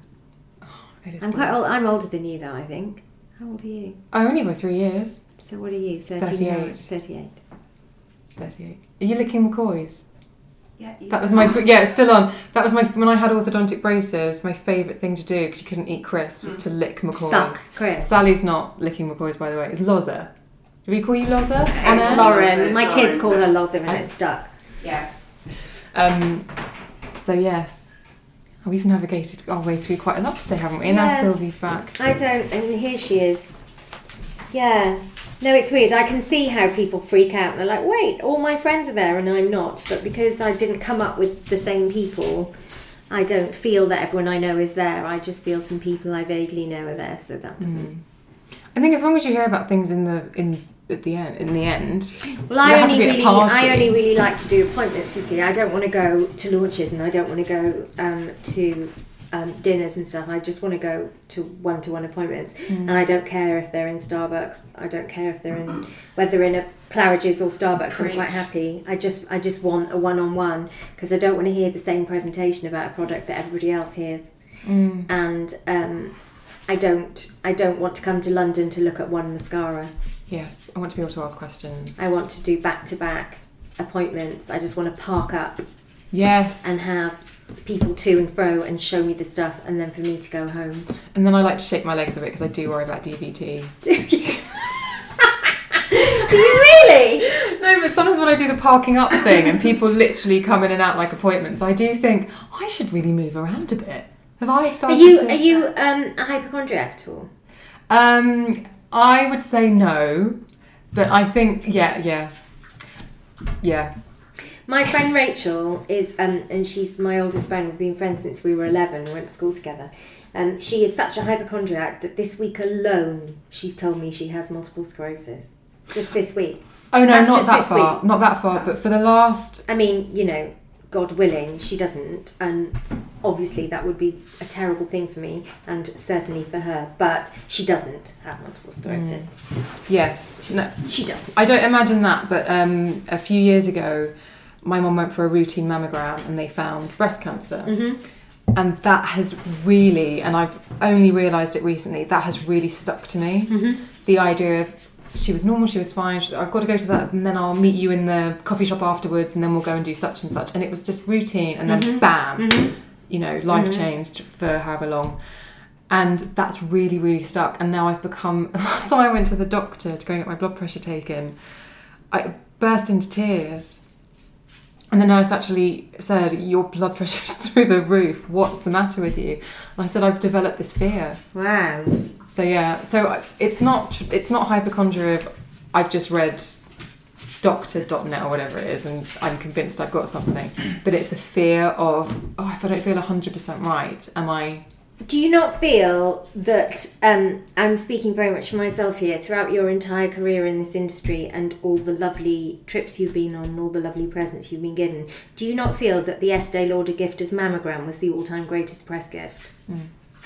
It is I'm quite bliss. old. I'm older than you, though. I think. How old are you? Oh, only by three years. So what are you? thirty-eight. Thirty-eight. thirty-eight. Are you licking McCoy's? Yeah, you That was my yeah, it's still on. That was my when I had orthodontic braces. My favourite thing to do because you couldn't eat crisps was to lick McCoy's. Suck crisps. Sally's not licking McCoy's, by the way. It's Loza. Do we call you Loza? It's Lauren. It's My Lauren, kids call her Loza and I- it's stuck. Yeah. Um. So yes, oh, we've navigated our way through quite a lot today, haven't we? And now Yeah. Sylvie's back. I don't, and here she is. Yeah. No, it's weird. I can see how people freak out. They're like, wait, all my friends are there and I'm not. But because I didn't come up with the same people, I don't feel that everyone I know is there. I just feel some people I vaguely know are there, so that doesn't... I think as long as you hear about things in the in at the end, in the end, Well, I you have to only be at a really, party. I only really like to do appointments. You see, I don't want to go to launches and I don't want to go um, to um, dinners and stuff. I just want to go to one-to-one appointments, Mm. and I don't care if they're in Starbucks. I don't care if they're in whether in a Claridge's or Starbucks. I'm quite Preach. happy. I just, I just want a one-on-one because I don't want to hear the same presentation about a product that everybody else hears, Mm. and um, I don't, I don't want to come to London to look at one mascara. Yes, I want to be able to ask questions. I want to do back-to-back appointments. I just want to park up Yes. and have people to and fro and show me the stuff, and then for me to go home. And then I like to shake my legs a bit because I do worry about D V T. Do you? Do you really? No, but sometimes when I do the parking up thing and people literally come in and out like appointments, I do think I should really move around a bit. Have I Are started you to? are you um, a hypochondriac at all? Um, I would say no, but I think yeah, yeah, yeah. My friend Rachel is, um, and she's my oldest friend. We've been friends since we were eleven. We went to school together. Um, she is such a hypochondriac that this week alone, she's told me she has multiple sclerosis. Just this week. Oh no, That's not just that this far, week. not that far. But for the last, I mean, you know, God willing, she doesn't, and obviously that would be a terrible thing for me, and certainly for her. But she doesn't have multiple sclerosis. yes, no, She doesn't. I don't imagine that. But um, a few years ago, my mum went for a routine mammogram and they found breast cancer. Mm-hmm. And that has really, and I've only realised it recently, that has really stuck to me. Mm-hmm. The idea of she was normal, she was fine, she, I've got to go to that, and then I'll meet you in the coffee shop afterwards, and then we'll go and do such and such. And it was just routine, and then Mm-hmm. bam, you know, life changed for however long. And that's really, really stuck. And now I've become, last time I went to the doctor to go and get my blood pressure taken, I burst into tears. And the nurse actually said, your blood pressure is through the roof. What's the matter with you? And I said, I've developed this fear. Wow. So yeah, so it's not it's not hypochondria. I've just read doctor dot net or whatever it is, and I'm convinced I've got something. But it's a fear of, oh, if I don't feel one hundred percent right, am I... Do you not feel that, um, I'm speaking very much for myself here, throughout your entire career in this industry and all the lovely trips you've been on and all the lovely presents you've been given, do you not feel that the Estee Lauder gift of mammogram was the all-time greatest press gift? Mm.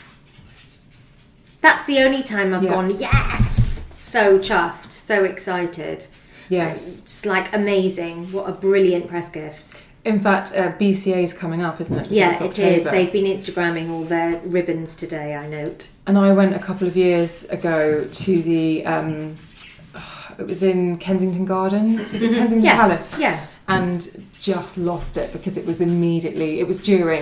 That's the only time I've Yeah. gone, yes! So chuffed, so excited. Yes. It's like amazing. What a brilliant press gift. In fact, uh, B C A is coming up, isn't it? Yeah, It's it is. October. They've been Instagramming all their ribbons today, I note. And I went a couple of years ago to the... Um, it was in Kensington Gardens. Was it Kensington Yeah, Palace? yeah. And just lost it because it was immediately... It was during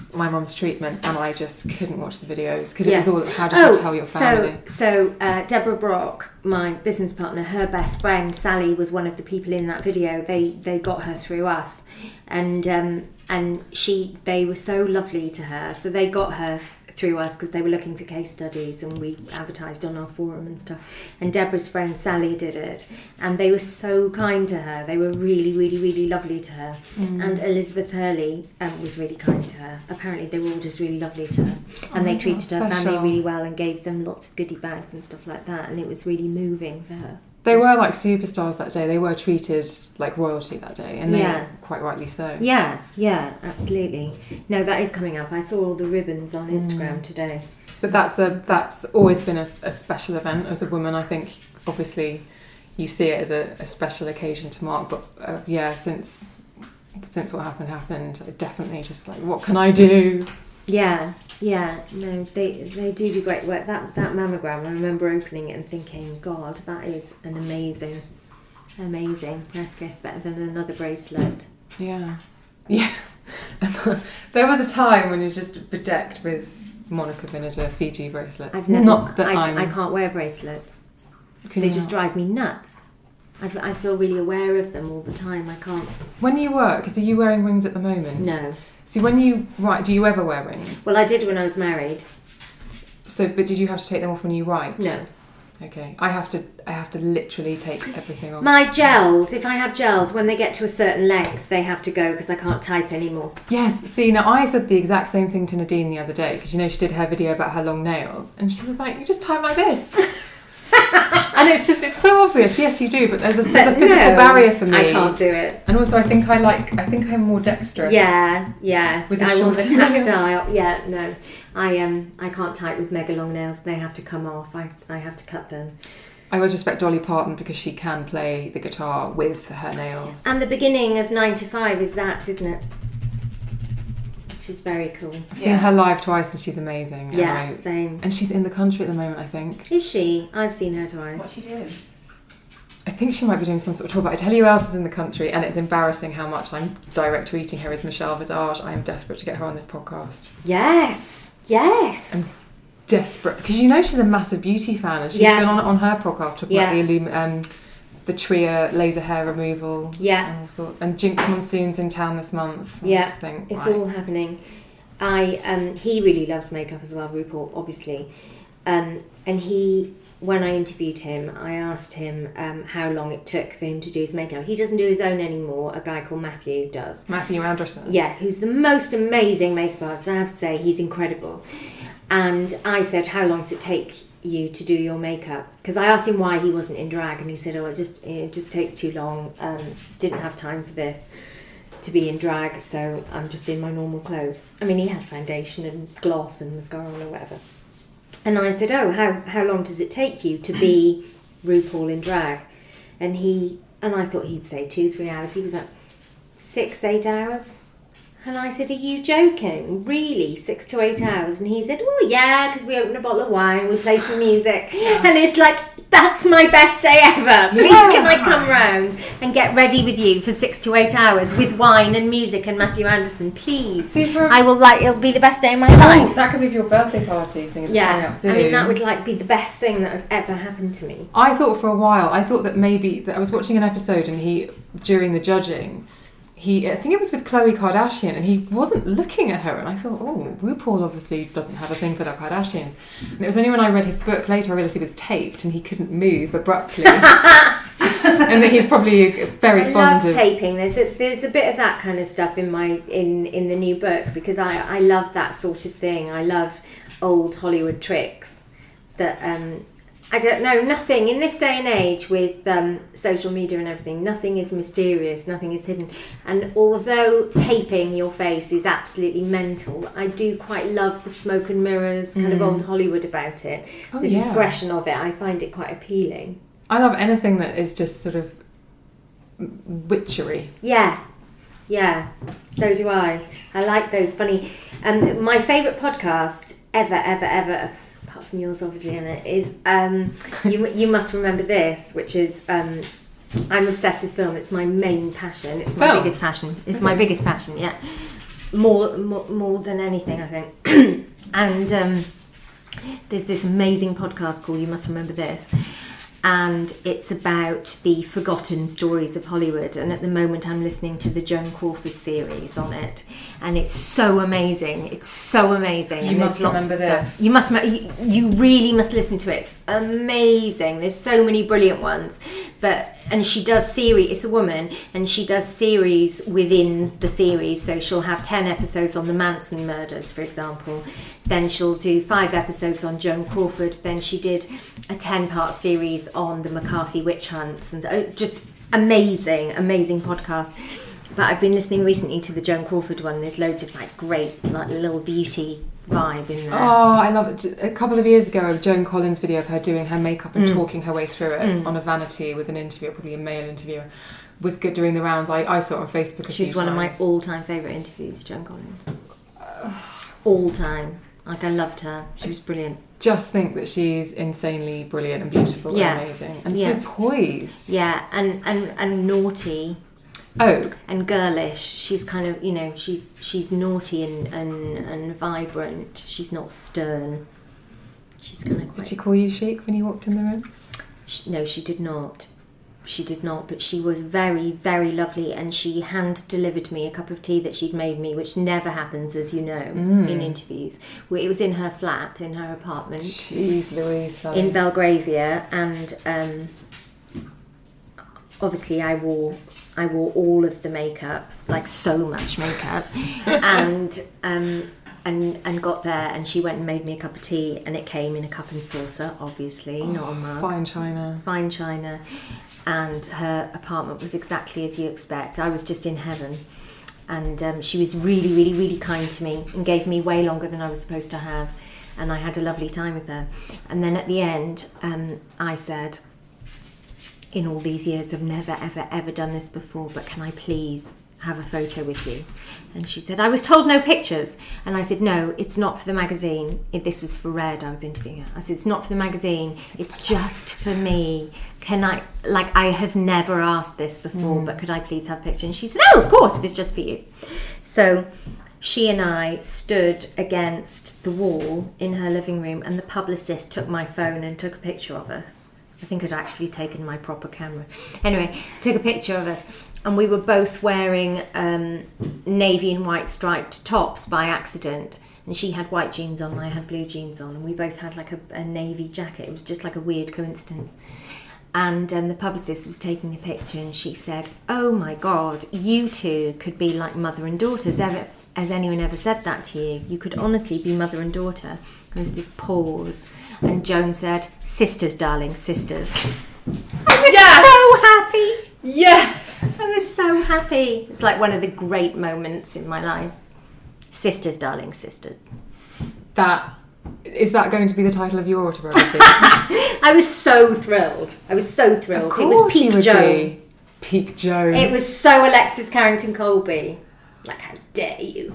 my mum's treatment, and I just couldn't watch the videos because Yeah. it was all, how did oh, you tell your family? So, so uh, Deborah Brock, my business partner, her best friend Sally was one of the people in that video. They they got her through us, and um, and she they were so lovely to her. So they got her through us because they were looking for case studies, and we advertised on our forum and stuff. And Deborah's friend Sally did it, and they were so kind to her. They were really, really, really lovely to her. Mm. And Elizabeth Hurley um, was really kind to her. Apparently, they were all just really lovely to her, and oh, they treated her special. family really well and gave them lots of goodie bags and stuff like that. And it was really moving for her. They were like superstars that day. They were treated like royalty that day, and they Yeah. quite rightly so. Yeah, yeah, absolutely. No, that is coming up. I saw all the ribbons on Instagram Mm. today. But that's a that's always been a, a special event as a woman. I think obviously you see it as a, a special occasion to mark. But uh, yeah, since since what happened happened, I definitely just like, what can I do? Yeah, yeah, no, they they do do great work. That that mammogram, I remember opening it and thinking, God, that is an amazing, amazing breast gift, better than another bracelet. Yeah, yeah. There was a time when it was just bedecked with Monica Vinader Fiji bracelets. I've never, Not that I, I'm. I can't wear bracelets. Can They you just not? drive me nuts. I, f- I feel really aware of them all the time. I can't. When you work, because are you wearing rings at the moment? No. See, when you write, do you ever wear rings? Well, I did when I was married. So, but did you have to take them off when you write? No. Okay, I have to. I have to literally take everything off. My gels, if I have gels, when they get to a certain length, they have to go because I can't type anymore. Yes. See, now I said the exact same thing to Nadine the other day because you know she did her video about her long nails, and she was like, "You just type like this." And it's just, it's so obvious. Yes, you do, but there's a, there's a But physical no, barrier for me. I can't do it. And also, I think I like. I think I'm more dexterous. Yeah, yeah. With the I want the shorter nails. tactile. Yeah, no. I um I can't type with mega long nails. They have to come off. I I have to cut them. I always respect Dolly Parton because she can play the guitar with her nails. And the beginning of nine to five is that, isn't it? Which is very cool. I've seen her live twice and she's amazing. Yeah, and I- same. And she's in the country at the moment, I think. Is she? I've seen her twice. What's she doing? I think she might be doing some sort of tour, but I tell you who else is in the country, and it's embarrassing how much I'm direct tweeting her, is Michelle Visage. I am desperate to get her on this podcast. Yes, yes. I'm desperate, because you know she's a massive beauty fan, and she's Yeah. been on on her podcast talking Yeah. about the illum- um, the Tria laser hair removal, Yeah. and all sorts. And Jinx Monsoon's in town this month. I Yeah, just think, it's right. all happening. I um he really loves makeup as well, RuPaul, obviously. Um, and he, when I interviewed him, I asked him um, how long it took for him to do his makeup. He doesn't do his own anymore. A guy called Matthew does. Matthew Anderson. Yeah, who's the most amazing makeup artist. I have to say, he's incredible. And I said, how long does it take you to do your makeup? Because I asked him why he wasn't in drag, and he said, oh, it just it just takes too long. Um, didn't have time for this to be in drag, so I'm just in my normal clothes. I mean, he had foundation and gloss and mascara on or whatever. And I said, oh, how, how long does it take you to be RuPaul in drag? And he, and I thought he'd say two, three hours. He was like, six, eight hours. And I said, are you joking? Really? Six to eight hours? And he said, well, yeah, because we open a bottle of wine, we play some music. And it's like, that's my best day ever. Please can I come round and get ready with you for six to eight hours with wine and music and Matthew Anderson, please. See, for- I will, like, it'll be the best day of my Oh, life. that could be for your birthday party, seeing it's coming Yeah, up soon. I mean, that would, like, be the best thing that would ever happen to me. I thought for a while, I thought that maybe, that I was watching an episode and he, during the judging, he, I think it was with Khloe Kardashian, and he wasn't looking at her, and I thought, oh, RuPaul obviously doesn't have a thing for the Kardashians. And it was only when I read his book later I realised he was taped and he couldn't move abruptly. And that he's probably very I fond love of... taping. There's a, there's a bit of that kind of stuff in my in, in the new book, because I, I love that sort of thing. I love old Hollywood tricks that um, I don't know, nothing in this day and age with um, social media and everything, nothing is mysterious, nothing is hidden. And although taping your face is absolutely mental, I do quite love the smoke and mirrors kind of old Hollywood about it. Oh, the yeah. discretion of it, I find it quite appealing. I love anything that is just sort of witchery. Yeah, yeah, so do I. I like those funny... Um, my favourite podcast ever, ever, ever, apart from yours obviously, Anna, is um, you, you Must Remember This, which is... Um, I'm obsessed with film. It's my main passion. It's my Film? biggest passion. It's my biggest passion, yeah. more, more more than anything, I think. And um, there's this amazing podcast called You Must Remember This, and it's about the forgotten stories of Hollywood. And at the moment I'm listening to the Joan Crawford series on it, and it's so amazing. It's so amazing. You and must there's lots remember of stuff. this. You must. You, you really must listen to it. It's amazing. There's so many brilliant ones. But and she does series. It's a woman, and she does series within the series. So she'll have ten episodes on the Manson murders, for example. Then she'll do five episodes on Joan Crawford. Then she did a ten-part series on the McCarthy witch hunts, and oh, just amazing, amazing podcast. But I've been listening recently to the Joan Crawford one. There's loads of like great, like little beauty vibe in there. Oh, I love it. A couple of years ago, a Joan Collins video of her doing her makeup and Mm. talking her way through it Mm. on a vanity with an interviewer, probably a male interviewer, was good doing the rounds. I, I saw it on Facebook a She few was one times. of my all-time favourite interviews, Joan Collins. All time. Like, I loved her. She was brilliant. Just think that she's insanely brilliant and beautiful Yeah. and amazing. And Yeah. so poised. Yeah, and, and, and naughty. Oh. And girlish. She's kind of, you know, she's she's naughty and, and, and vibrant. She's not stern. She's kind of quite... Did she call you chic when you walked in the room? She, no, she did not. She did not, but she was very, very lovely, and she hand-delivered me a cup of tea that she'd made me, which never happens, as you know, Mm. in interviews. Well, it was in her flat, in her apartment. Jeez Louise. sorry. In Belgravia, and um, obviously I wore I wore all of the makeup, like so much makeup, and um, and and got there, and she went and made me a cup of tea, and it came in a cup and saucer, obviously, not a mug. Fine china. Fine china, and her apartment was exactly as you expect. I was just in heaven. And um, she was really, really, really kind to me and gave me way longer than I was supposed to have. And I had a lovely time with her. And then at the end, um, I said, in all these years, I've never, ever, ever done this before, but can I please have a photo with you? And she said, I was told no pictures. And I said, no, it's not for the magazine. It, this was for Red, I was interviewing her. I said, it's not for the magazine, it's just for me. Can I, like, I have never asked this before, Mm. but could I please have a picture? And she said, oh, of course, if it's just for you. So she and I stood against the wall in her living room, and the publicist took my phone and took a picture of us. I think I'd actually taken my proper camera. Anyway, took a picture of us, and we were both wearing um, navy and white striped tops by accident. And she had white jeans on, and I had blue jeans on, and we both had like a, a navy jacket. It was just like a weird coincidence. And um, the publicist was taking a picture, and she said, oh my God, you two could be like mother and daughter. Has, ever, has anyone ever said that to you? You could honestly be mother and daughter. There was this pause, and Joan said, sisters, darling, sisters. I was Yes! so happy. Yes! I was so happy. It's like one of the great moments in my life. Sisters, darling, sisters. That... Is that going to be the title of your autobiography? I was so thrilled. I was so thrilled. Of It was course you peak would Joan. be. Peak Joan. It was so Alexis Carrington Colby. Like, how dare you?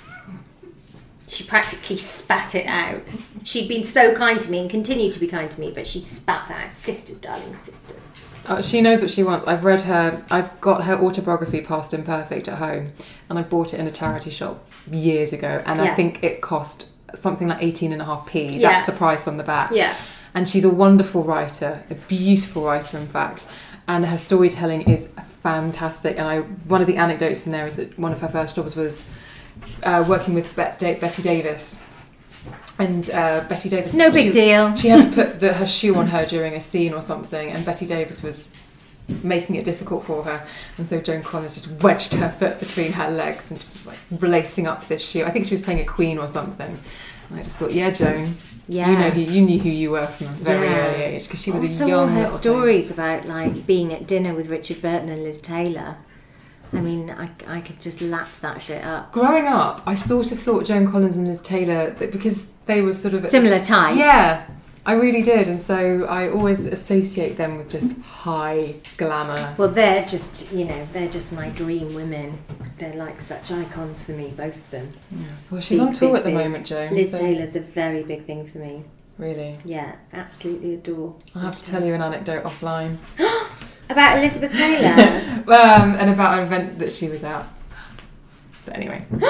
She practically spat it out. She'd been so kind to me and continued to be kind to me, but she spat that out. Sisters, darling, sisters. Oh, she knows what she wants. I've read her, I've got her autobiography Past Imperfect at home, and I bought it in a charity shop years ago, and Yeah. I think it cost something like eighteen and a half p. Yeah. That's the price on the back. Yeah. And she's a wonderful writer, a beautiful writer, in fact, and her storytelling is fantastic. And I, one of the anecdotes in there is that one of her first jobs was uh, working with Bet- Da- Betty Davis. And uh, Betty Davis... No big she, deal. She had to put the, her shoe on her during a scene or something, and Betty Davis was making it difficult for her, and so Joan Collins just wedged her foot between her legs and just like lacing up this shoe. I think she was playing a queen or something. And I just thought, yeah, Joan, Yeah. you know, who, you knew who you were from a very Yeah. early age, because she was Also, a young all her little thing. stories about like being at dinner with Richard Burton and Liz Taylor. I mean, I, I could just lap that shit up. Growing up, I sort of thought Joan Collins and Liz Taylor, that because they were sort of Similar types. Yeah, I really did, and so I always associate them with just high glamour. Well, they're just, you know, they're just my dream women. They're like such icons for me, both of them. Yes. Well, she's Big, on tour big, at the big. moment, Joan. Liz so- Taylor's a very big thing for me. Really? Yeah, absolutely adore. I'll have to tell you an anecdote offline. About Elizabeth Taylor? um, and about an event that she was at. But anyway.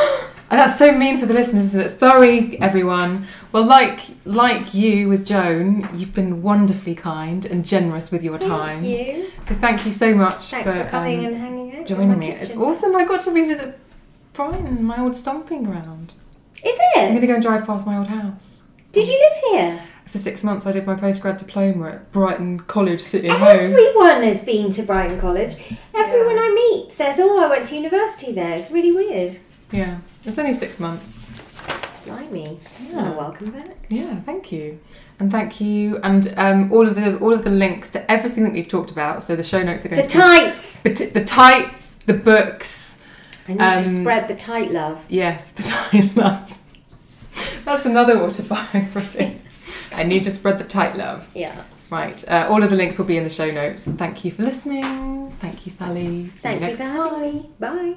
And that's so mean for the listeners, isn't it? Sorry, everyone. Well, like like you with Joan, you've been wonderfully kind and generous with your time. Thank you. So thank you so much Thanks for, for coming um, and hanging out. joining me. It's awesome. I got to revisit Brighton, my old stomping ground. Is I'm it? going to go and drive past my old house. Did you live here? For six months, I did my postgrad diploma at Brighton College City Home. Everyone has been to Brighton College. Everyone I meet says, oh, I went to university there. It's really weird. Yeah, it's only six months. Blimey. Yeah. Oh, welcome back. Yeah, thank you. And thank you. And um, all of the all of the links to everything that we've talked about. So the show notes are going The to tights! be... The, t- the tights, the books. I need um, to spread the tight love. Yes, the tight love. That's another autobiography. I need to spread the tight love. Yeah. Right. Uh, all of the links will be in the show notes. Thank you for listening. Thank you, Sally. See Thank you you next for time. having me. Bye.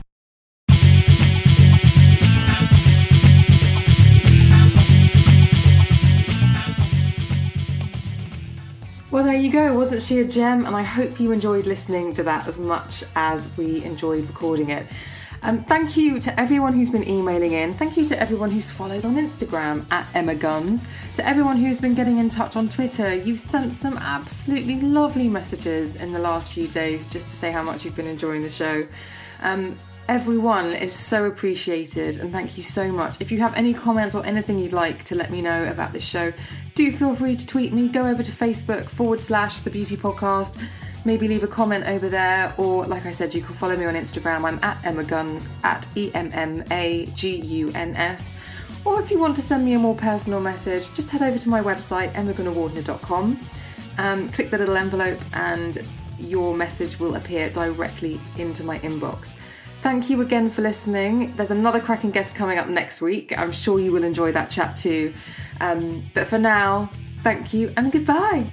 Well, there you go. Wasn't she a gem? And I hope you enjoyed listening to that as much as we enjoyed recording it. Um, thank you to everyone who's been emailing in. Thank you to everyone who's followed on Instagram at Emma Guns. To everyone who's been getting in touch on Twitter. You've sent some absolutely lovely messages in the last few days just to say how much you've been enjoying the show. Um, everyone is so appreciated, and thank you so much. If you have any comments or anything you'd like to let me know about this show, do feel free to tweet me. Go over to Facebook forward slash The Beauty Podcast. Maybe leave a comment over there, or like I said, you can follow me on Instagram. I'm at Emma Guns, at E M M A G U N S. Or if you want to send me a more personal message, just head over to my website, emma gunnar wardner dot com. Um, click the little envelope and your message will appear directly into my inbox. Thank you again for listening. There's another cracking guest coming up next week. I'm sure you will enjoy that chat too. Um, but for now, thank you and goodbye.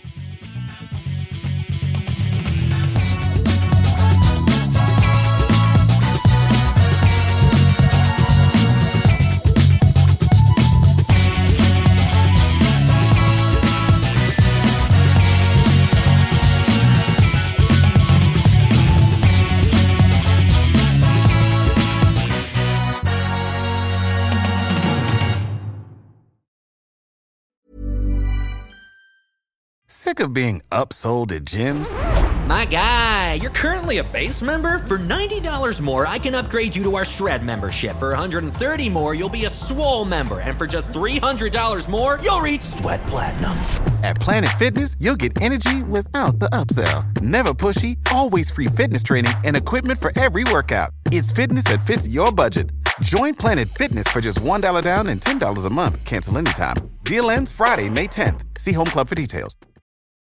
Sick of being upsold at gyms? My guy, you're currently a base member. For ninety dollars more, I can upgrade you to our Shred membership. For one hundred thirty dollars more, you'll be a Swole member. And for just three hundred dollars more, you'll reach Sweat Platinum. At Planet Fitness, you'll get energy without the upsell. Never pushy, always free fitness training and equipment for every workout. It's fitness that fits your budget. Join Planet Fitness for just one dollar down and ten dollars a month. Cancel anytime. Deal ends Friday, May tenth. See Home Club for details.